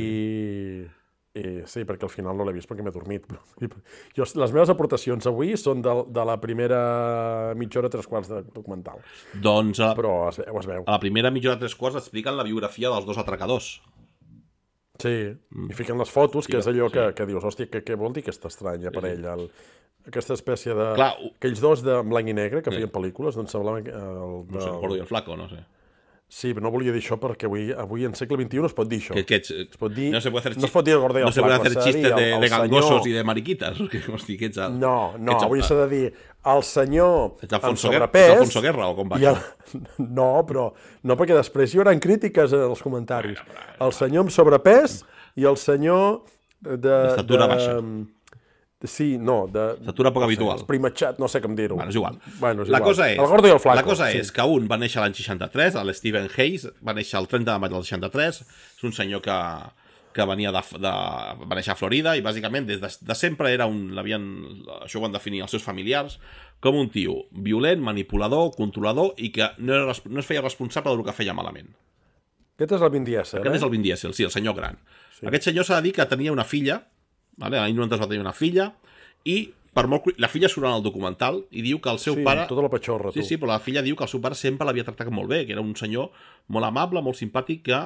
I sí, perquè al final no l'he vist perquè m'he dormit. Les meves aportacions avui són de la primera mitja hora, 3/4 de documental. Doncs, però es veu. A la primera mitja hora, 3/4 expliquen la biografia dels dos atracadors. Sí, i fiquen les fotos, que és allò que dius, hòstia, què vol dir aquesta estranya parella? Aquesta espècie de... Clar, aquells dos de blanc i negre que feien pel·lícules, doncs semblaven... No sé, el gordo i el flaco, no sé. Sí, però no volia dir això perquè avui en segle XXI es pot dir això. Es pot dir... No se puede dir el gordo i el flaco. No se puede hacer chistes de gangosos i de mariquitas. Hosti, què ets el... No, avui s'ha de dir el senyor amb sobrepès... Ets Alfonso Guerra o com va això? No, però no, perquè després hi haurà crítiques als comentaris. El senyor amb sobrepès i el senyor d'estatura baixa. Sí, no, estatura poc habitual. Esprimatxat, no sé com dir-ho. Bueno, és igual. La cosa és... El gordo i el flaco. La cosa és que un va néixer l'any 63, l'Stephen Hayes, va néixer el 30 de maig del 63, és un senyor que venia va néixer a Florida i bàsicament des de sempre era això ho van definir els seus familiars, com un tio violent, manipulador, controlador i que no es feia responsable del que feia malament. Aquest és el Vin Diesel, Aquest és el Vin Diesel, sí, el senyor gran. Aquest senyor s'ha de dir que tenia una filla, l'any 90 va tenir una filla i la filla surt en el documental i diu que el seu pare... Sí, tota la patxorra, tu. Sí, però la filla diu que el seu pare sempre l'havia tractat molt bé, que era un senyor molt amable, molt simpàtic, que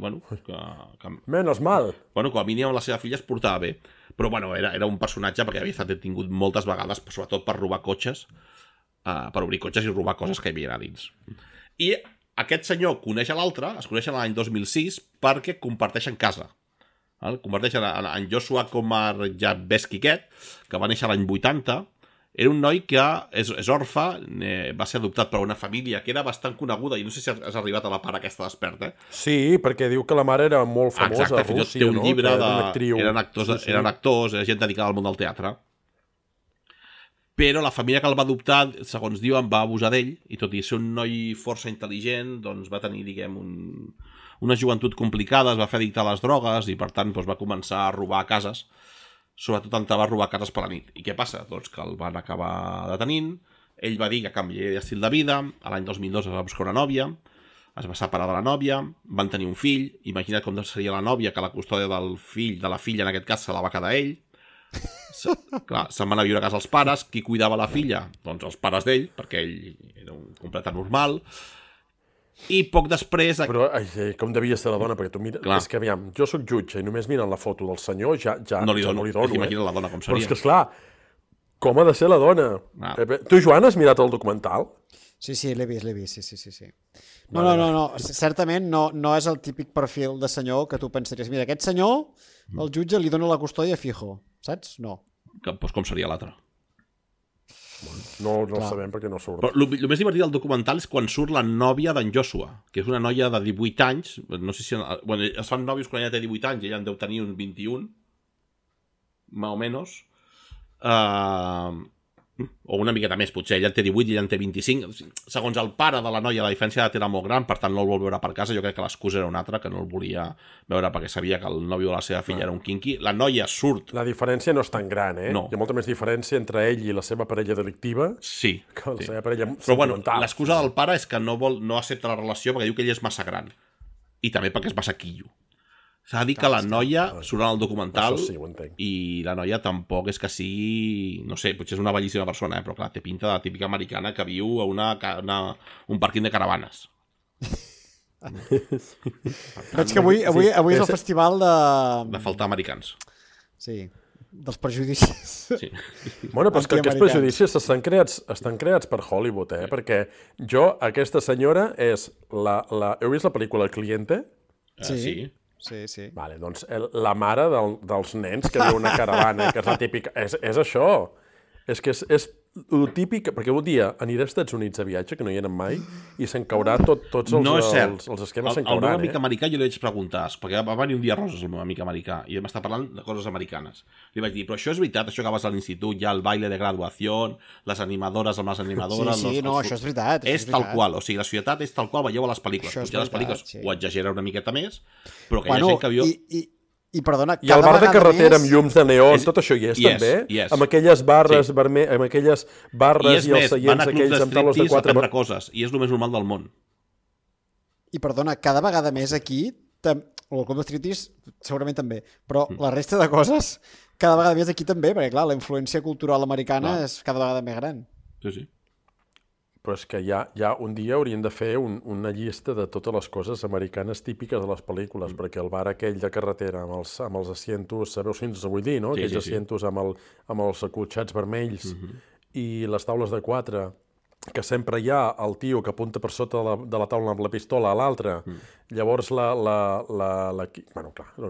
Menos mal. Bueno, com a mínim amb la seva filla es portava bé. Però, bueno, era un personatge perquè havia estat detingut moltes vegades, sobretot per robar cotxes, per obrir cotxes i robar coses que hi havia a dins. I aquest senyor coneix a l'altre, es coneixen l'any 2006, perquè comparteixen casa. Converteixen en Joshua Komar Jabeski aquest, que va néixer l'any 80. Era un noi que és orfe, va ser adoptat per una família que era bastant coneguda, i no sé si has arribat a la part aquesta desperta. Sí, perquè diu que la mare era molt famosa a Rússia, no? Té un llibre eren actors, gent dedicada al món del teatre. Però la família que el va adoptar, segons diuen, va abusar d'ell, i tot i ser un noi força intel·ligent, doncs va tenir, diguem, una joventut complicada, es va fer addictar a les drogues i per tant doncs, va començar a robar cases, sobretot entrar a robar cases per la nit. I què passa? Doncs que el van acabar detenint, ell va dir que canviaria d'estil de vida, l'any 2002 es va buscar una nòvia, es va separar de la nòvia, van tenir un fill, imagina't com seria la nòvia que la custòdia del fill, de la filla en aquest cas, se la va quedar ell. Clar, se'n van a viure a casa els pares, qui cuidava la filla? Doncs els pares d'ell, perquè ell era un complet anormal. I poc després... Però com devia ser la dona, perquè tu mira... Clar. És que, aviam, jo sóc jutge i només mirant la foto del senyor ja no li dono. Imagina la dona com seria. Però és que, esclar, com ha de ser la dona? Tu, Joan, has mirat el documental? Sí, l'he vist, sí. No. Certament no és el típic perfil de senyor que tu pensaries. Mira, aquest senyor, el jutge li dona la custòdia fijo, saps? No. Doncs com seria l'altre? No ho sabem perquè no surt. Però el més divertit del documental és quan surt la nòvia d'en Joshua, que és una noia de 18 anys, no sé si... Bueno, es fan nòvios quan ella té 18 anys i ella en deu tenir uns 21, més o menys. O una miqueta més, potser. Ella en té 18 i ella en té 25. Segons el pare de la noia, la diferència d'edat era molt gran, per tant no el vol veure per casa. Jo crec que l'excusa era una altra, que no el volia veure perquè sabia que el nòvio de la seva filla era un quinqui. La noia surt... La diferència no és tan gran, No. Hi ha molta més diferència entre ell i la seva parella delictiva. Sí. Que la seva parella sentimental. Però bueno, l'excusa del pare és que no accepta la relació perquè diu que ell és massa gran. I també perquè és massa quillo. S'ha de dir que la noia surt en el documental Això sí, ho entenc. i la noia tampoc és que sigui... No sé, potser és una bellíssima persona, però clar, té pinta de la típica americana que viu a un pàrquing de caravanes. Veig que avui és el festival de... De faltar americans. Sí, dels prejudicis. Sí. Bueno, però és que aquests Antiamericans. prejudicis estan creats per Hollywood, perquè aquesta senyora és Heu vist la pel·lícula El Cliente? Sí. Sí. Vale, doncs la mare dels nens que viu una caravana, que és la típica... És això. És que és el típic... Perquè un dia aniré als Estats Units a viatge, que no hi anem mai, i se'n caurà tots No és cert. els esquemes se'n El meu cauran, amic americà jo li vaig preguntar, perquè va venir un dia a Roses el meu amic americà, i m'està parlant de coses americanes. Li vaig dir, però això és veritat, això que vas a l'institut, ja el baile de graduació, les animadores amb les animadores... Sí, això és veritat. És tal qual, o sigui, la societat és tal qual veieu a les pel·lícules. Això és Potser les pel·lícules veritat, sí. ho exagera una miqueta més, però que hi ha gent que viu... I perdona, I el bar de carretera amb llums de neon, És- tot això hi és, hi és, també? hi és. Amb aquelles barres Sí. amb aquelles I barres és i els més, van seients a clubs aquells amb talos de d'estriptease a 4... prendre coses, i és el més normal del món. I perdona, cada vegada més aquí, o el Club de Striptease segurament també, però la resta de coses cada vegada més aquí també, perquè clar, la influència cultural americana és cada vegada més gran. Sí. Però és que ja un dia haurien de fer una llista de totes les coses americanes típiques de les pel·lícules, perquè el bar aquell de carretera amb els asientos, sabeu quins vull dir, no? Sí, Aquells sí. asientos amb els acolxats vermells i les taules de 4, que sempre hi ha el tio que apunta per sota de la taula amb la pistola a l'altre. Llavors, bueno, clar,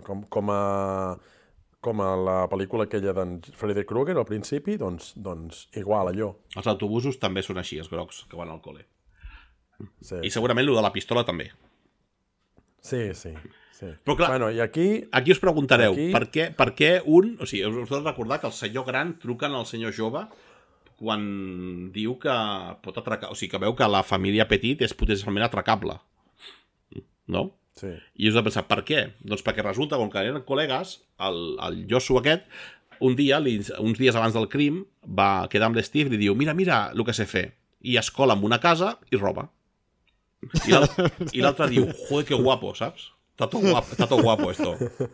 com a la pel·lícula aquella d'en Freddy Krueger al principi, doncs igual allò. Els autobusos també són així, els grocs, que van al col·le. Sí, I segurament el de la pistola també. sí. Però clar, Bueno, i aquí... Aquí us preguntareu, Aquí- per què un... O sigui, us heu de recordar que el senyor gran truca al senyor jove quan diu que pot atracar... O sigui, que veu que la família Petit és potencialment atracable. No? Sí. I us heu de pensar, per què? Doncs perquè resulta, com que eren col·legues, el Josu aquest, uns dies abans del crim, va quedar amb l'Steve i li diu, mira, el que sé fer. I es cola amb una casa i roba. I l'altre diu, joder, que guapo, saps? Está todo guapo esto.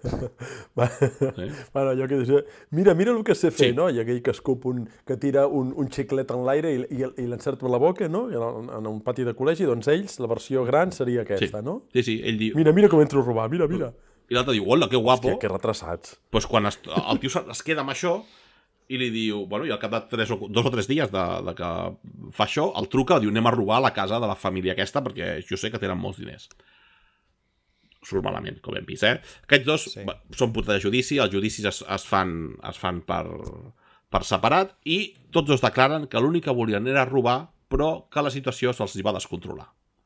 Sí? Bueno, allò que dius, mira el que sé fer, Sí. no? I aquell que escup que tira un xiclet en l'aire i l'encerta a la boca, no? I en un pati de col·legi, doncs ells, la versió gran seria aquesta, no? Sí, ell diu... Mira com entro a robar, mira. I l'altre diu, hola, que guapo. Que retrasats. Pues quan el tio es queda amb això i li diu, bueno, i al cap de 2 o 3 dies de que fa això, el truca, diu, anem a robar a la casa de la família aquesta perquè jo sé que tenen molts diners. Surt malament, com hem vist, Aquests dos són punts de judici, els judicis es fan per separat i tots dos declaren que l'únic que volien era robar, però que la situació se'ls va descontrolar.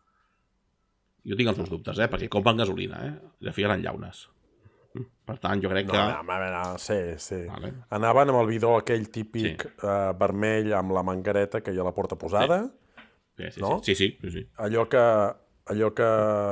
Jo tinc els meus dubtes, perquè compren gasolina, I fiquen en llaunes. Per tant, jo crec que... No, sí. Vale. Anaven amb el bidó aquell típic vermell amb la manguereta que hi ha a la porta posada. Sí. No? Sí. Allò que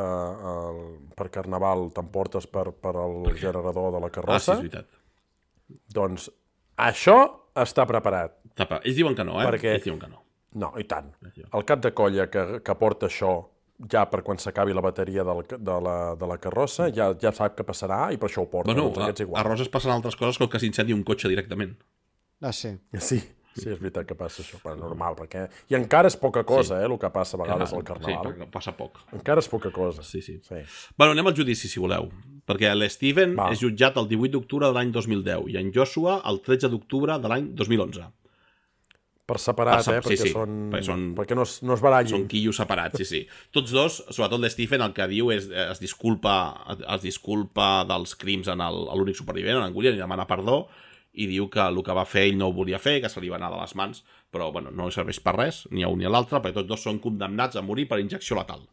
per Carnaval t'emportes per el generador de la Ah, sí, carrossa. és veritat. Doncs això està preparat. Ells diuen que no, Perquè- Ells diuen que no. No, i tant. El cap de colla que porta això ja per quan s'acabi la bateria de la carrossa ja sap què passarà i per això ho porta. Bueno, doncs aquests a igual. Roses passen altres coses com que s'incendia un cotxe directament. Ah, sí. Sí, és veritat que passa això, però normal, perquè... I encara és poca cosa, el que passa a vegades al Carnaval. Sí, passa poc. Encara és poca cosa. Sí. Sí. Bueno, anem al judici, si voleu. Perquè l'Steven Va. és jutjat el 18 d'octubre de l'any 2010 i en Joshua el 13 d'octubre de l'any 2011. Per separat, Sí, perquè, sí. perquè no es barallin. Són quillos separats, sí. Tots dos, sobretot l'Stephen, el que diu és es disculpa dels crims a l'únic supervivent, en William, i demana perdó, i diu que el que va fer ell no ho volia fer, que se li va anar de les mans, però bueno, no serveix per res, ni a un ni a l'altre, perquè tots dos són condemnats a morir per injecció letal.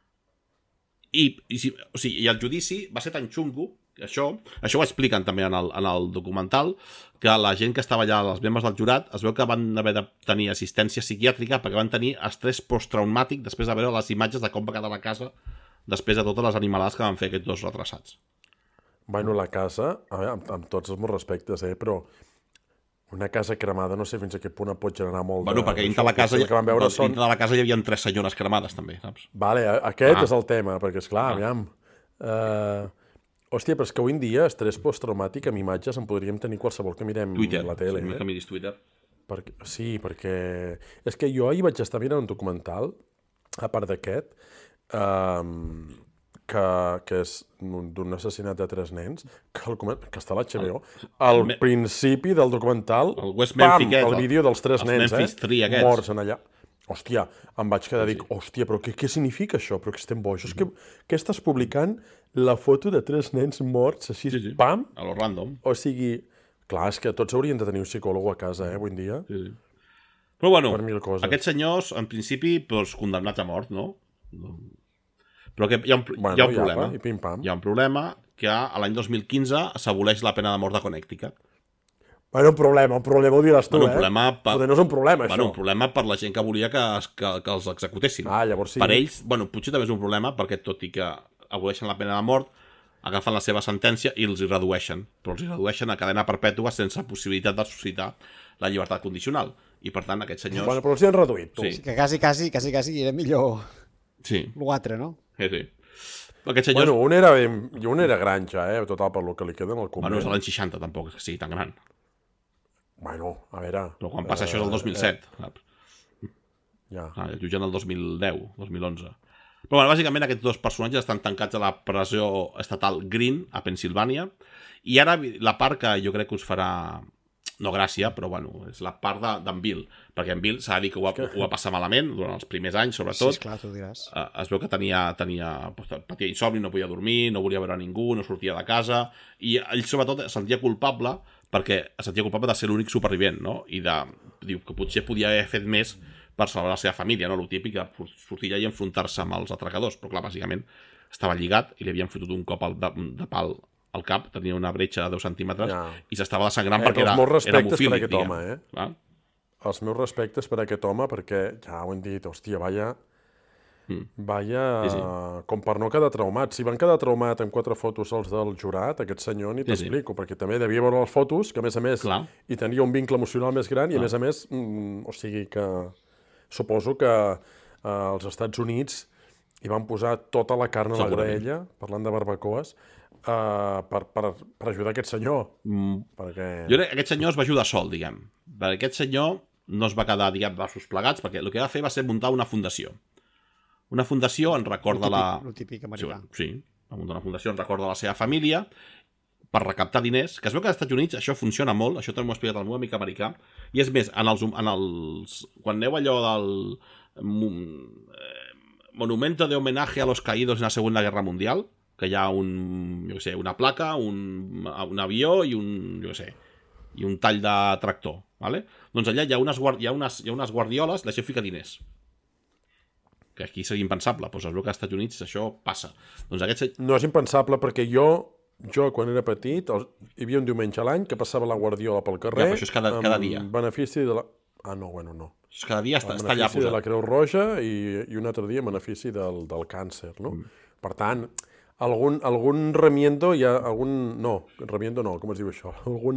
I el judici va ser tan xungo, això ho expliquen també en el documental, que la gent que estava allà, els membres del jurat, es veu que van haver de tenir assistència psiquiàtrica perquè van tenir estrès posttraumàtic després de veure les imatges de com va quedar la casa després de totes les animalades que van fer aquests dos retrasats. Bueno, la casa, amb tots els meus respectes, però una casa cremada no sé fins a quin punt pot generar molt Bueno, perquè dintre de la casa hi havia 3 senyores cremades, també, saps? Vale, aquest és el tema, perquè, esclar, aviam... Hòstia, però és que avui en dia estrès posttraumàtic amb imatges en podríem tenir qualsevol que mirem Twitter, la tele. que miris Twitter. Perquè... És que jo ahir vaig estar mirant un documental, a part d'aquest, que és d'un assassinat de 3 nens, que està a l'HBO. Al principi del documental, el West Memphis aquest, el vídeo dels 3 nens, Memphis 3 aquests. morts en allà. Hòstia, em vaig quedar dic, hòstia, però què significa això? Però que estem bojos. Què estàs publicant la foto de 3 nens morts, així, pam? A lo random. O sigui, clar, és que tots haurien de tenir un psicòleg a casa, avui en dia. Sí. Però bueno, Per 1000 coses. aquests senyors, en principi, doncs, condemnats a mort, no? Però que hi ha un problema. I pim-pam. Hi ha un problema que l'any 2015 s'aboleix la pena de mort de Connecticut. Bueno, un problema ho diràs tu, Un problema Poder no és un problema, això. Un problema per la gent que volia que els executessin. Llavors sí. Per ells, potser també és un problema, perquè tot i que aboleixen la pena de mort, agafen la seva sentència i els hi redueixen. Però els hi redueixen a cadena perpètua sense possibilitat de suscitar la llibertat condicional. I per tant, aquests senyors... Bueno, però els hi han reduït, tu. Sí. Que quasi era millor l'altre, no? Sí. Aquests senyors... Bueno, un era gran ja, total, per lo que li queda en el convent. és l'any 60, tampoc és que sigui tan gran. Bueno, a veure... Però quan passa això és el 2007. Ja. El jutgen el 2010, 2011. Però bàsicament aquests dos personatges estan tancats a la presó estatal Green, a Pensilvània, i ara la part que jo crec que us farà... No gràcia, però és la part d'en Bill, perquè en Bill s'ha de dir que ho va passar malament durant els primers anys, sobretot. Sí, esclar, tu diràs. Es veu que patia insomni, no podia dormir, no volia veure ningú, no sortia de casa, i ell sobretot es sentia culpable perquè es sentia culpable de ser l'únic supervivent, no? I diu que potser podia haver fet més per salvar la seva família, no? Lo típic de sortir allà i enfrontar-se amb els atracadors, però clar, bàsicament estava lligat i li havien fotut un cop de pal al cap, tenia una bretxa de 10 centímetres i s'estava desangrant perquè era hemofílic, diguem. Els meus respectes per aquest home, perquè ja ho hem dit, hòstia, vaya, com per no quedar traumat. Si van quedar traumat amb 4 fotos els del jurat, aquest senyor ni t'explico, perquè també devia veure les fotos, que a més hi tenia un vincle emocional més gran i a més, o sigui que suposo que als Estats Units hi van posar tota la carn a la graella, parlant de barbacoes, per ajudar aquest senyor. Perquè... Jo crec que aquest senyor es va ajudar sol, diguem. Perquè aquest senyor no es va quedar, diguem, braços plegats, perquè el que va fer va ser muntar una fundació. Una fundació en record de la... Lo típic americà. Sí, va muntar una fundació en record de la seva família per recaptar diners, que es veu que als Estats Units això funciona molt, això també m'ho ha explicat el meu amic americà, i és més, quan aneu allò del Monumento de Homenaje a los Caídos en la Segunda Guerra Mundial, que hi ha una placa, un avió i un tall de tractor, ¿vale? Doncs allà hi ha unes guardioles, la gent fica diners. Que aquí seria impensable, doncs es veu que als Estats Units això passa. Doncs no és impensable perquè jo quan era petit, hi havia un diumenge a l'any que passava la guardiola pel carrer... Ja, però això és cada dia. Benefici de la... no. Això cada dia està allà posat. Benefici de la Creu Roja i un altre dia benefici del càncer, no? Per tant... Algun remiendo hi ha... remiendo no, com es diu això?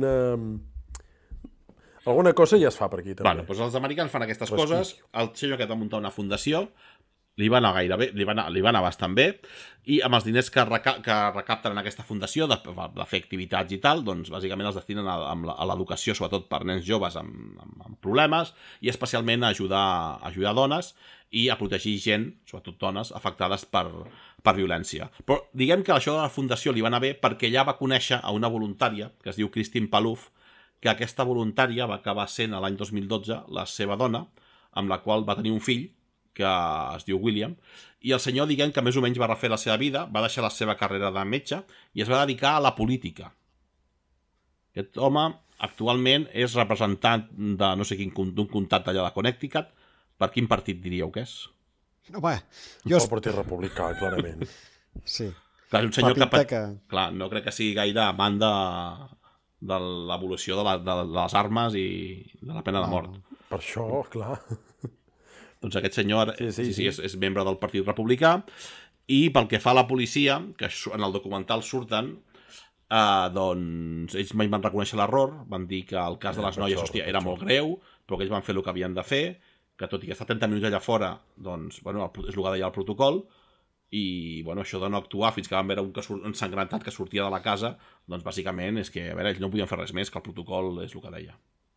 Alguna cosa ja es fa per aquí, també. Doncs els americans fan aquestes coses, el senyor aquest va muntar una fundació, li va anar gaire bé, li va anar bastant bé, i amb els diners que recapten en aquesta fundació, de fer activitats i tal, doncs bàsicament els destinen a l'educació, sobretot per nens joves amb problemes, i especialment a ajudar dones i a protegir gent, sobretot dones, afectades per violència. Però diguem que això de la fundació li va anar bé perquè ella va conèixer a una voluntària, que es diu Christine Palouf, que aquesta voluntària va acabar sent l'any 2012 la seva dona, amb la qual va tenir un fill, que es diu William, i el senyor, diguem que més o menys va refer la seva vida, va deixar la seva carrera de metge i es va dedicar a la política. Aquest home actualment és representant de no sé d'un comtat allà de Connecticut. Per quin partit diríeu que és? Home, el Partit Republicà, clarament. Sí. Clar, és un senyor Clar, no crec que sigui gaire amant de l'evolució de les armes i de la pena de mort. Per això, clar. Doncs aquest senyor és membre del Partit Republicà, i pel que fa a la policia, que en el documental surten, doncs ells mai van reconèixer l'error, van dir que el cas de les noies, era molt greu, però que ells van fer el que havien de fer, que tot i que està 30 minuts allà fora, doncs, és el que deia el protocol, i bueno, això de no actuar fins que van veure un ensangrentat que sortia de la casa, doncs bàsicament és que, a veure, ells no podien fer res més, que el protocol és el que deia.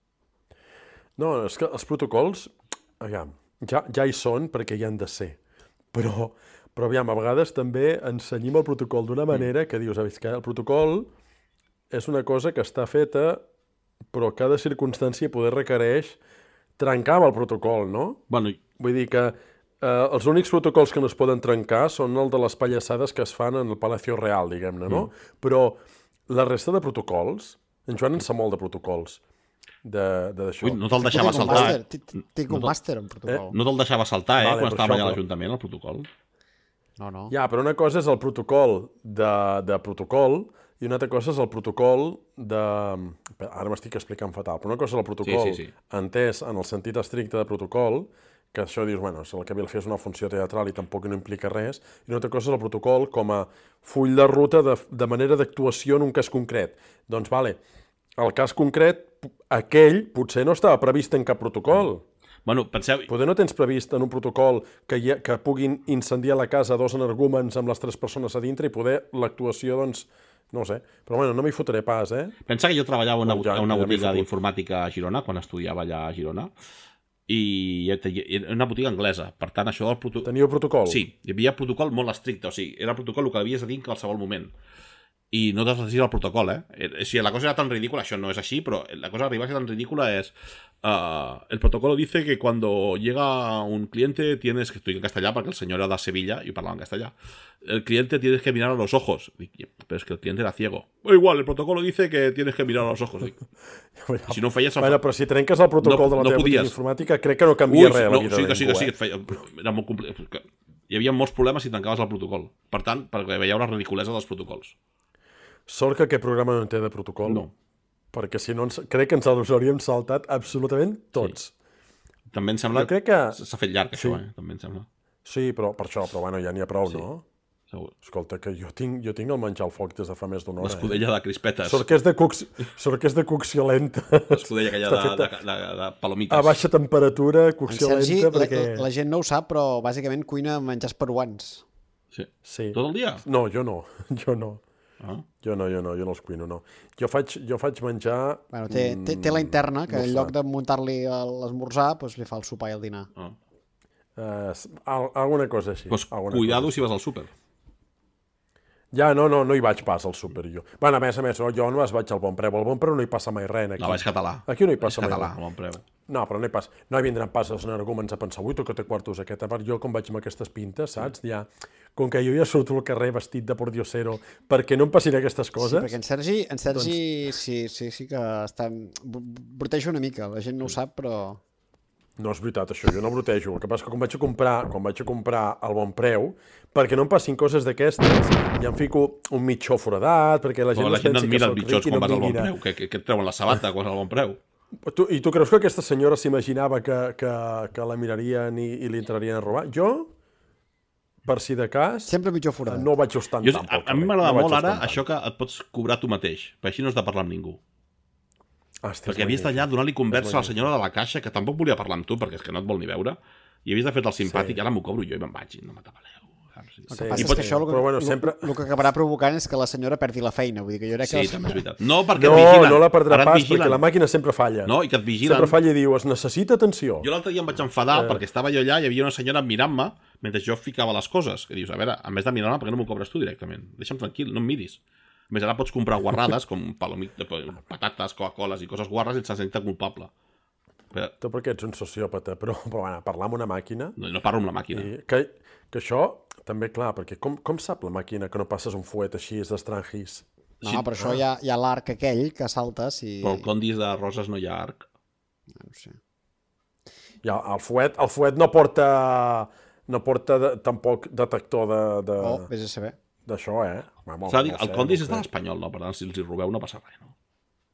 No, és que els protocols, aviam, ja hi són perquè hi han de ser, però aviam, a vegades també ensenyim el protocol d'una manera que dius, que el protocol és una cosa que està feta, però cada circumstància poder requereix trencar amb el protocol, no? Bueno, Vull dir que els únics protocols que no es poden trencar són el de les pallassades que es fan en el Palacio Real, diguem-ne, no? Però la resta de protocols, en Joan en sap molt de protocols, d'això. no te'l deixava saltar. Tinc un màster en protocol. No te'l deixava saltar, Vale, quan per estava això, allà a però- l'Ajuntament, el protocol. No. Ja, però una cosa és el protocol de protocol i una altra cosa és el protocol de... Ara m'estic explicant fatal, però una cosa és el protocol Sí. entès en el sentit estricte de protocol, que això dius, bueno, el que havia de fer és una funció teatral i tampoc no implica res, i una altra cosa és el protocol com a full de ruta de manera d'actuació en un cas concret. Doncs, vale, el cas concret, aquell potser no estava previst en cap protocol. Bueno, penseu... Poder no tens previst en un protocol que puguin incendiar la casa dos energúmens amb les 3 persones a dintre i poder l'actuació, doncs, no ho sé. Però bueno, no m'hi fotré pas, eh? Pensa que jo treballava a Ja una m'hi botiga fotut. d'informàtica a Girona, quan estudiava allà a Girona, i era una botiga anglesa. Per tant, això del protocol... Teníeu protocol? Sí, hi havia protocol molt estricte, o sigui, era protocol el que havies de dir en qualsevol moment. I no t'has de dir el protocol, eh? O sigui, la cosa era tan ridícula, això no és així, però la cosa arriba a ser tan ridícula és... el protocolo dice que cuando llega un cliente tienes que... Estoy en castellà perquè el senyor era de Sevilla i parlava en castellà. El cliente tienes que mirar a los ojos. Dic, pero es que el cliente era ciego. Igual, el protocolo dice que tienes que mirar a los ojos. Dic, si no feies... Bueno, però si trenques el protocol de la teva botiga podies. informàtica, crec que no canvia res a la vida sí, de que sí, ningú, que sí, et feia, era molt complicat. Hi havia molts problemes si tancaves el protocol. Per tant, perquè veieu la ridiculesa dels protocols. Sort que aquest programa no en té de protocol. No. Perquè si no, crec que ens els hauríem saltat absolutament tots. També em sembla... Jo crec que... S'ha fet llarg, això, També em sembla. Sí, però per això, però bueno, ja n'hi ha prou, Sí. no? Segur. Escolta, que jo tinc el menjar al foc des de fa més d'una hora. L'escudella de crispetes. Sort que és de cocció lenta. L'escudella aquella de palomites. A baixa temperatura, En cocció Sergi, lenta, perquè... la gent no ho sap, però bàsicament cuina menjars peruans. Sí. Sí. Tot el dia? No, jo no. Jo no. Ah. Jo no els cuino, no. Jo faig menjar... Bueno, té la interna, que no en sé. lloc de muntar-li l'esmorzar, doncs li fa el sopar i el dinar. Ah. Alguna cosa així. Pues alguna cuidado cosa. si vas al súper. Ja, no hi vaig pas al súper, jo. Bueno, a més, jo no vaig al Bon Preu. Al Bon Preu no hi passa mai res, aquí. No, és català. Aquí no hi passa És mai català, res. a bon preu. No, però no hi passa. No hi vindran pas els energúmens a pensar, ui, tu que té quartos aquest. A part, jo com vaig amb aquestes pintes, saps? Ja, com que jo ja surto al carrer vestit de pordiosero perquè no em passin aquestes Sí, coses... perquè en Sergi sí que està... Broteja una mica, la gent no ho sap, però... No és veritat, això, jo no brotejo. El que passa és que quan vaig a comprar al Bon Preu, perquè no em passin coses d'aquestes, ja em fico un mitjó foradat, perquè la gent La no es gent no pensi et que mira soc els bitxons ric i quan no vas em al bon vinguin a- preu. Que et treuen la sabata quan vas al bon preu? I tu creus que aquesta senyora s'imaginava que la mirarien i li entrarien a robar? Jo, per si de cas, Sempre mitjó foradat. no vaig ostentar Jo, pel a mi carrer, m'agrada no vaig molt ara ostentar. això que et pots cobrar tu mateix, perquè així no has de parlar amb ningú. Hosti, és Perquè havies magnífic. d'allà donar-li conversa a la magnífic. senyora de la caixa, que tampoc volia parlar amb tu, perquè és que no et vol ni veure, i havies de fer-te el simpàtic, ara m'ho cobro jo i me'n vaig, i no m'atabaleu. saps? El que Sí, passa i és pot- que això però bueno, sempre- el que acabarà provocant és que la senyora perdi la feina. Vull dir que jo crec que... Sí, també és veritat. No, perquè No, et vigilen. no la perdrà Ara et pas, vigilen. perquè la màquina sempre falla. No, i que et vigilen. Sempre falla i diu, es necessita atenció. Jo l'altre dia em vaig enfadar perquè estava jo allà i hi havia una senyora mirant-me mentre jo ficava les coses. Que dius, a veure, en vez de mirar-me, per què no m'ho cobres tu directament? Deixa'm tranquil, no em miris. A més, ara pots comprar guarrades com patates, Coca-Coles i coses guarres sense sentir culpable. Però Tu perquè ets un sociòpata, però bueno, parlar amb una màquina... no parlo amb la màquina. Que això, també, clar, perquè com sap la màquina que no passes un fuet així d'estrangis? No, però això hi ha l'arc aquell que saltes i... Però al Condis de Roses no hi ha arc. No ho sé. Ja, el fuet no porta tampoc detector Oh, vés a saber. d'això, eh? Home, S'ha de dir, no el sé, Condis no és de sé. l'Espanyol, no? Per tant, si els hi robeu no passa res, no?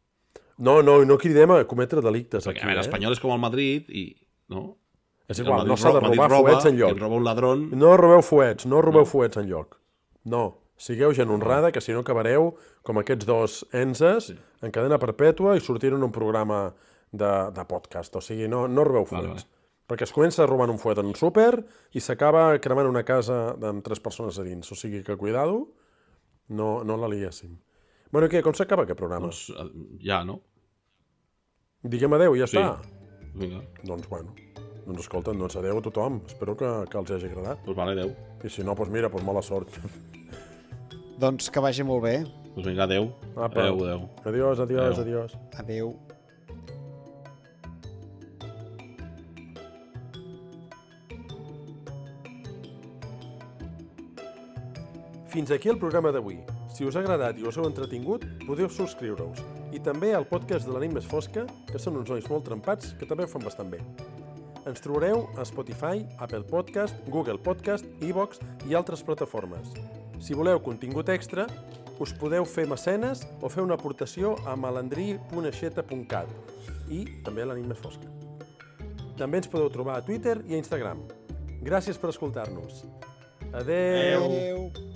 No cridem a cometre delictes Perquè, aquí, a veure, l'Espanyol és com el Madrid i... No? És El igual, Madrid no s'ha de Madrid robar roba, fuets i enlloc. et roba un ladrón... No robeu fuets enlloc. No, sigueu gent honrada, que si no acabareu com aquests dos enses en cadena perpètua i sortint en un programa de podcast. O sigui, no robeu fuets. Vale. Perquè es comença robant un fuet en un súper i s'acaba cremant una casa amb 3 persones a dins. O sigui que, cuidado, no la liéssim. Bueno, què? Com s'acaba aquest programa? Doncs ja, no? Diguem adeu, ja està. Vinga. Doncs bueno, doncs escolta, doncs adeu a tothom. Espero que els hagi agradat. Doncs vale, adeu. I si no, doncs mira, doncs mala sort. Doncs que vagi molt bé. Doncs vinga, adeu. Apa. Adeu. Adiós, adiós, Adeu. adiós. Adéu. Fins aquí el programa d'avui. Si us ha agradat i us heu entretingut, podeu subscriure-us. I també al podcast de la nit més fosca, que són uns nois molt trempats que també ho fan bastant bé. Ens trobareu a Spotify, Apple Podcast, Google Podcast, iVoox i altres plataformes. Si voleu contingut extra, us podeu fer mecenes o fer una aportació a malandrí.aixeta.cat i també a la nit més fosca. També ens podeu trobar a Twitter i a Instagram. Gràcies per escoltar-nos. Adeu! Adéu.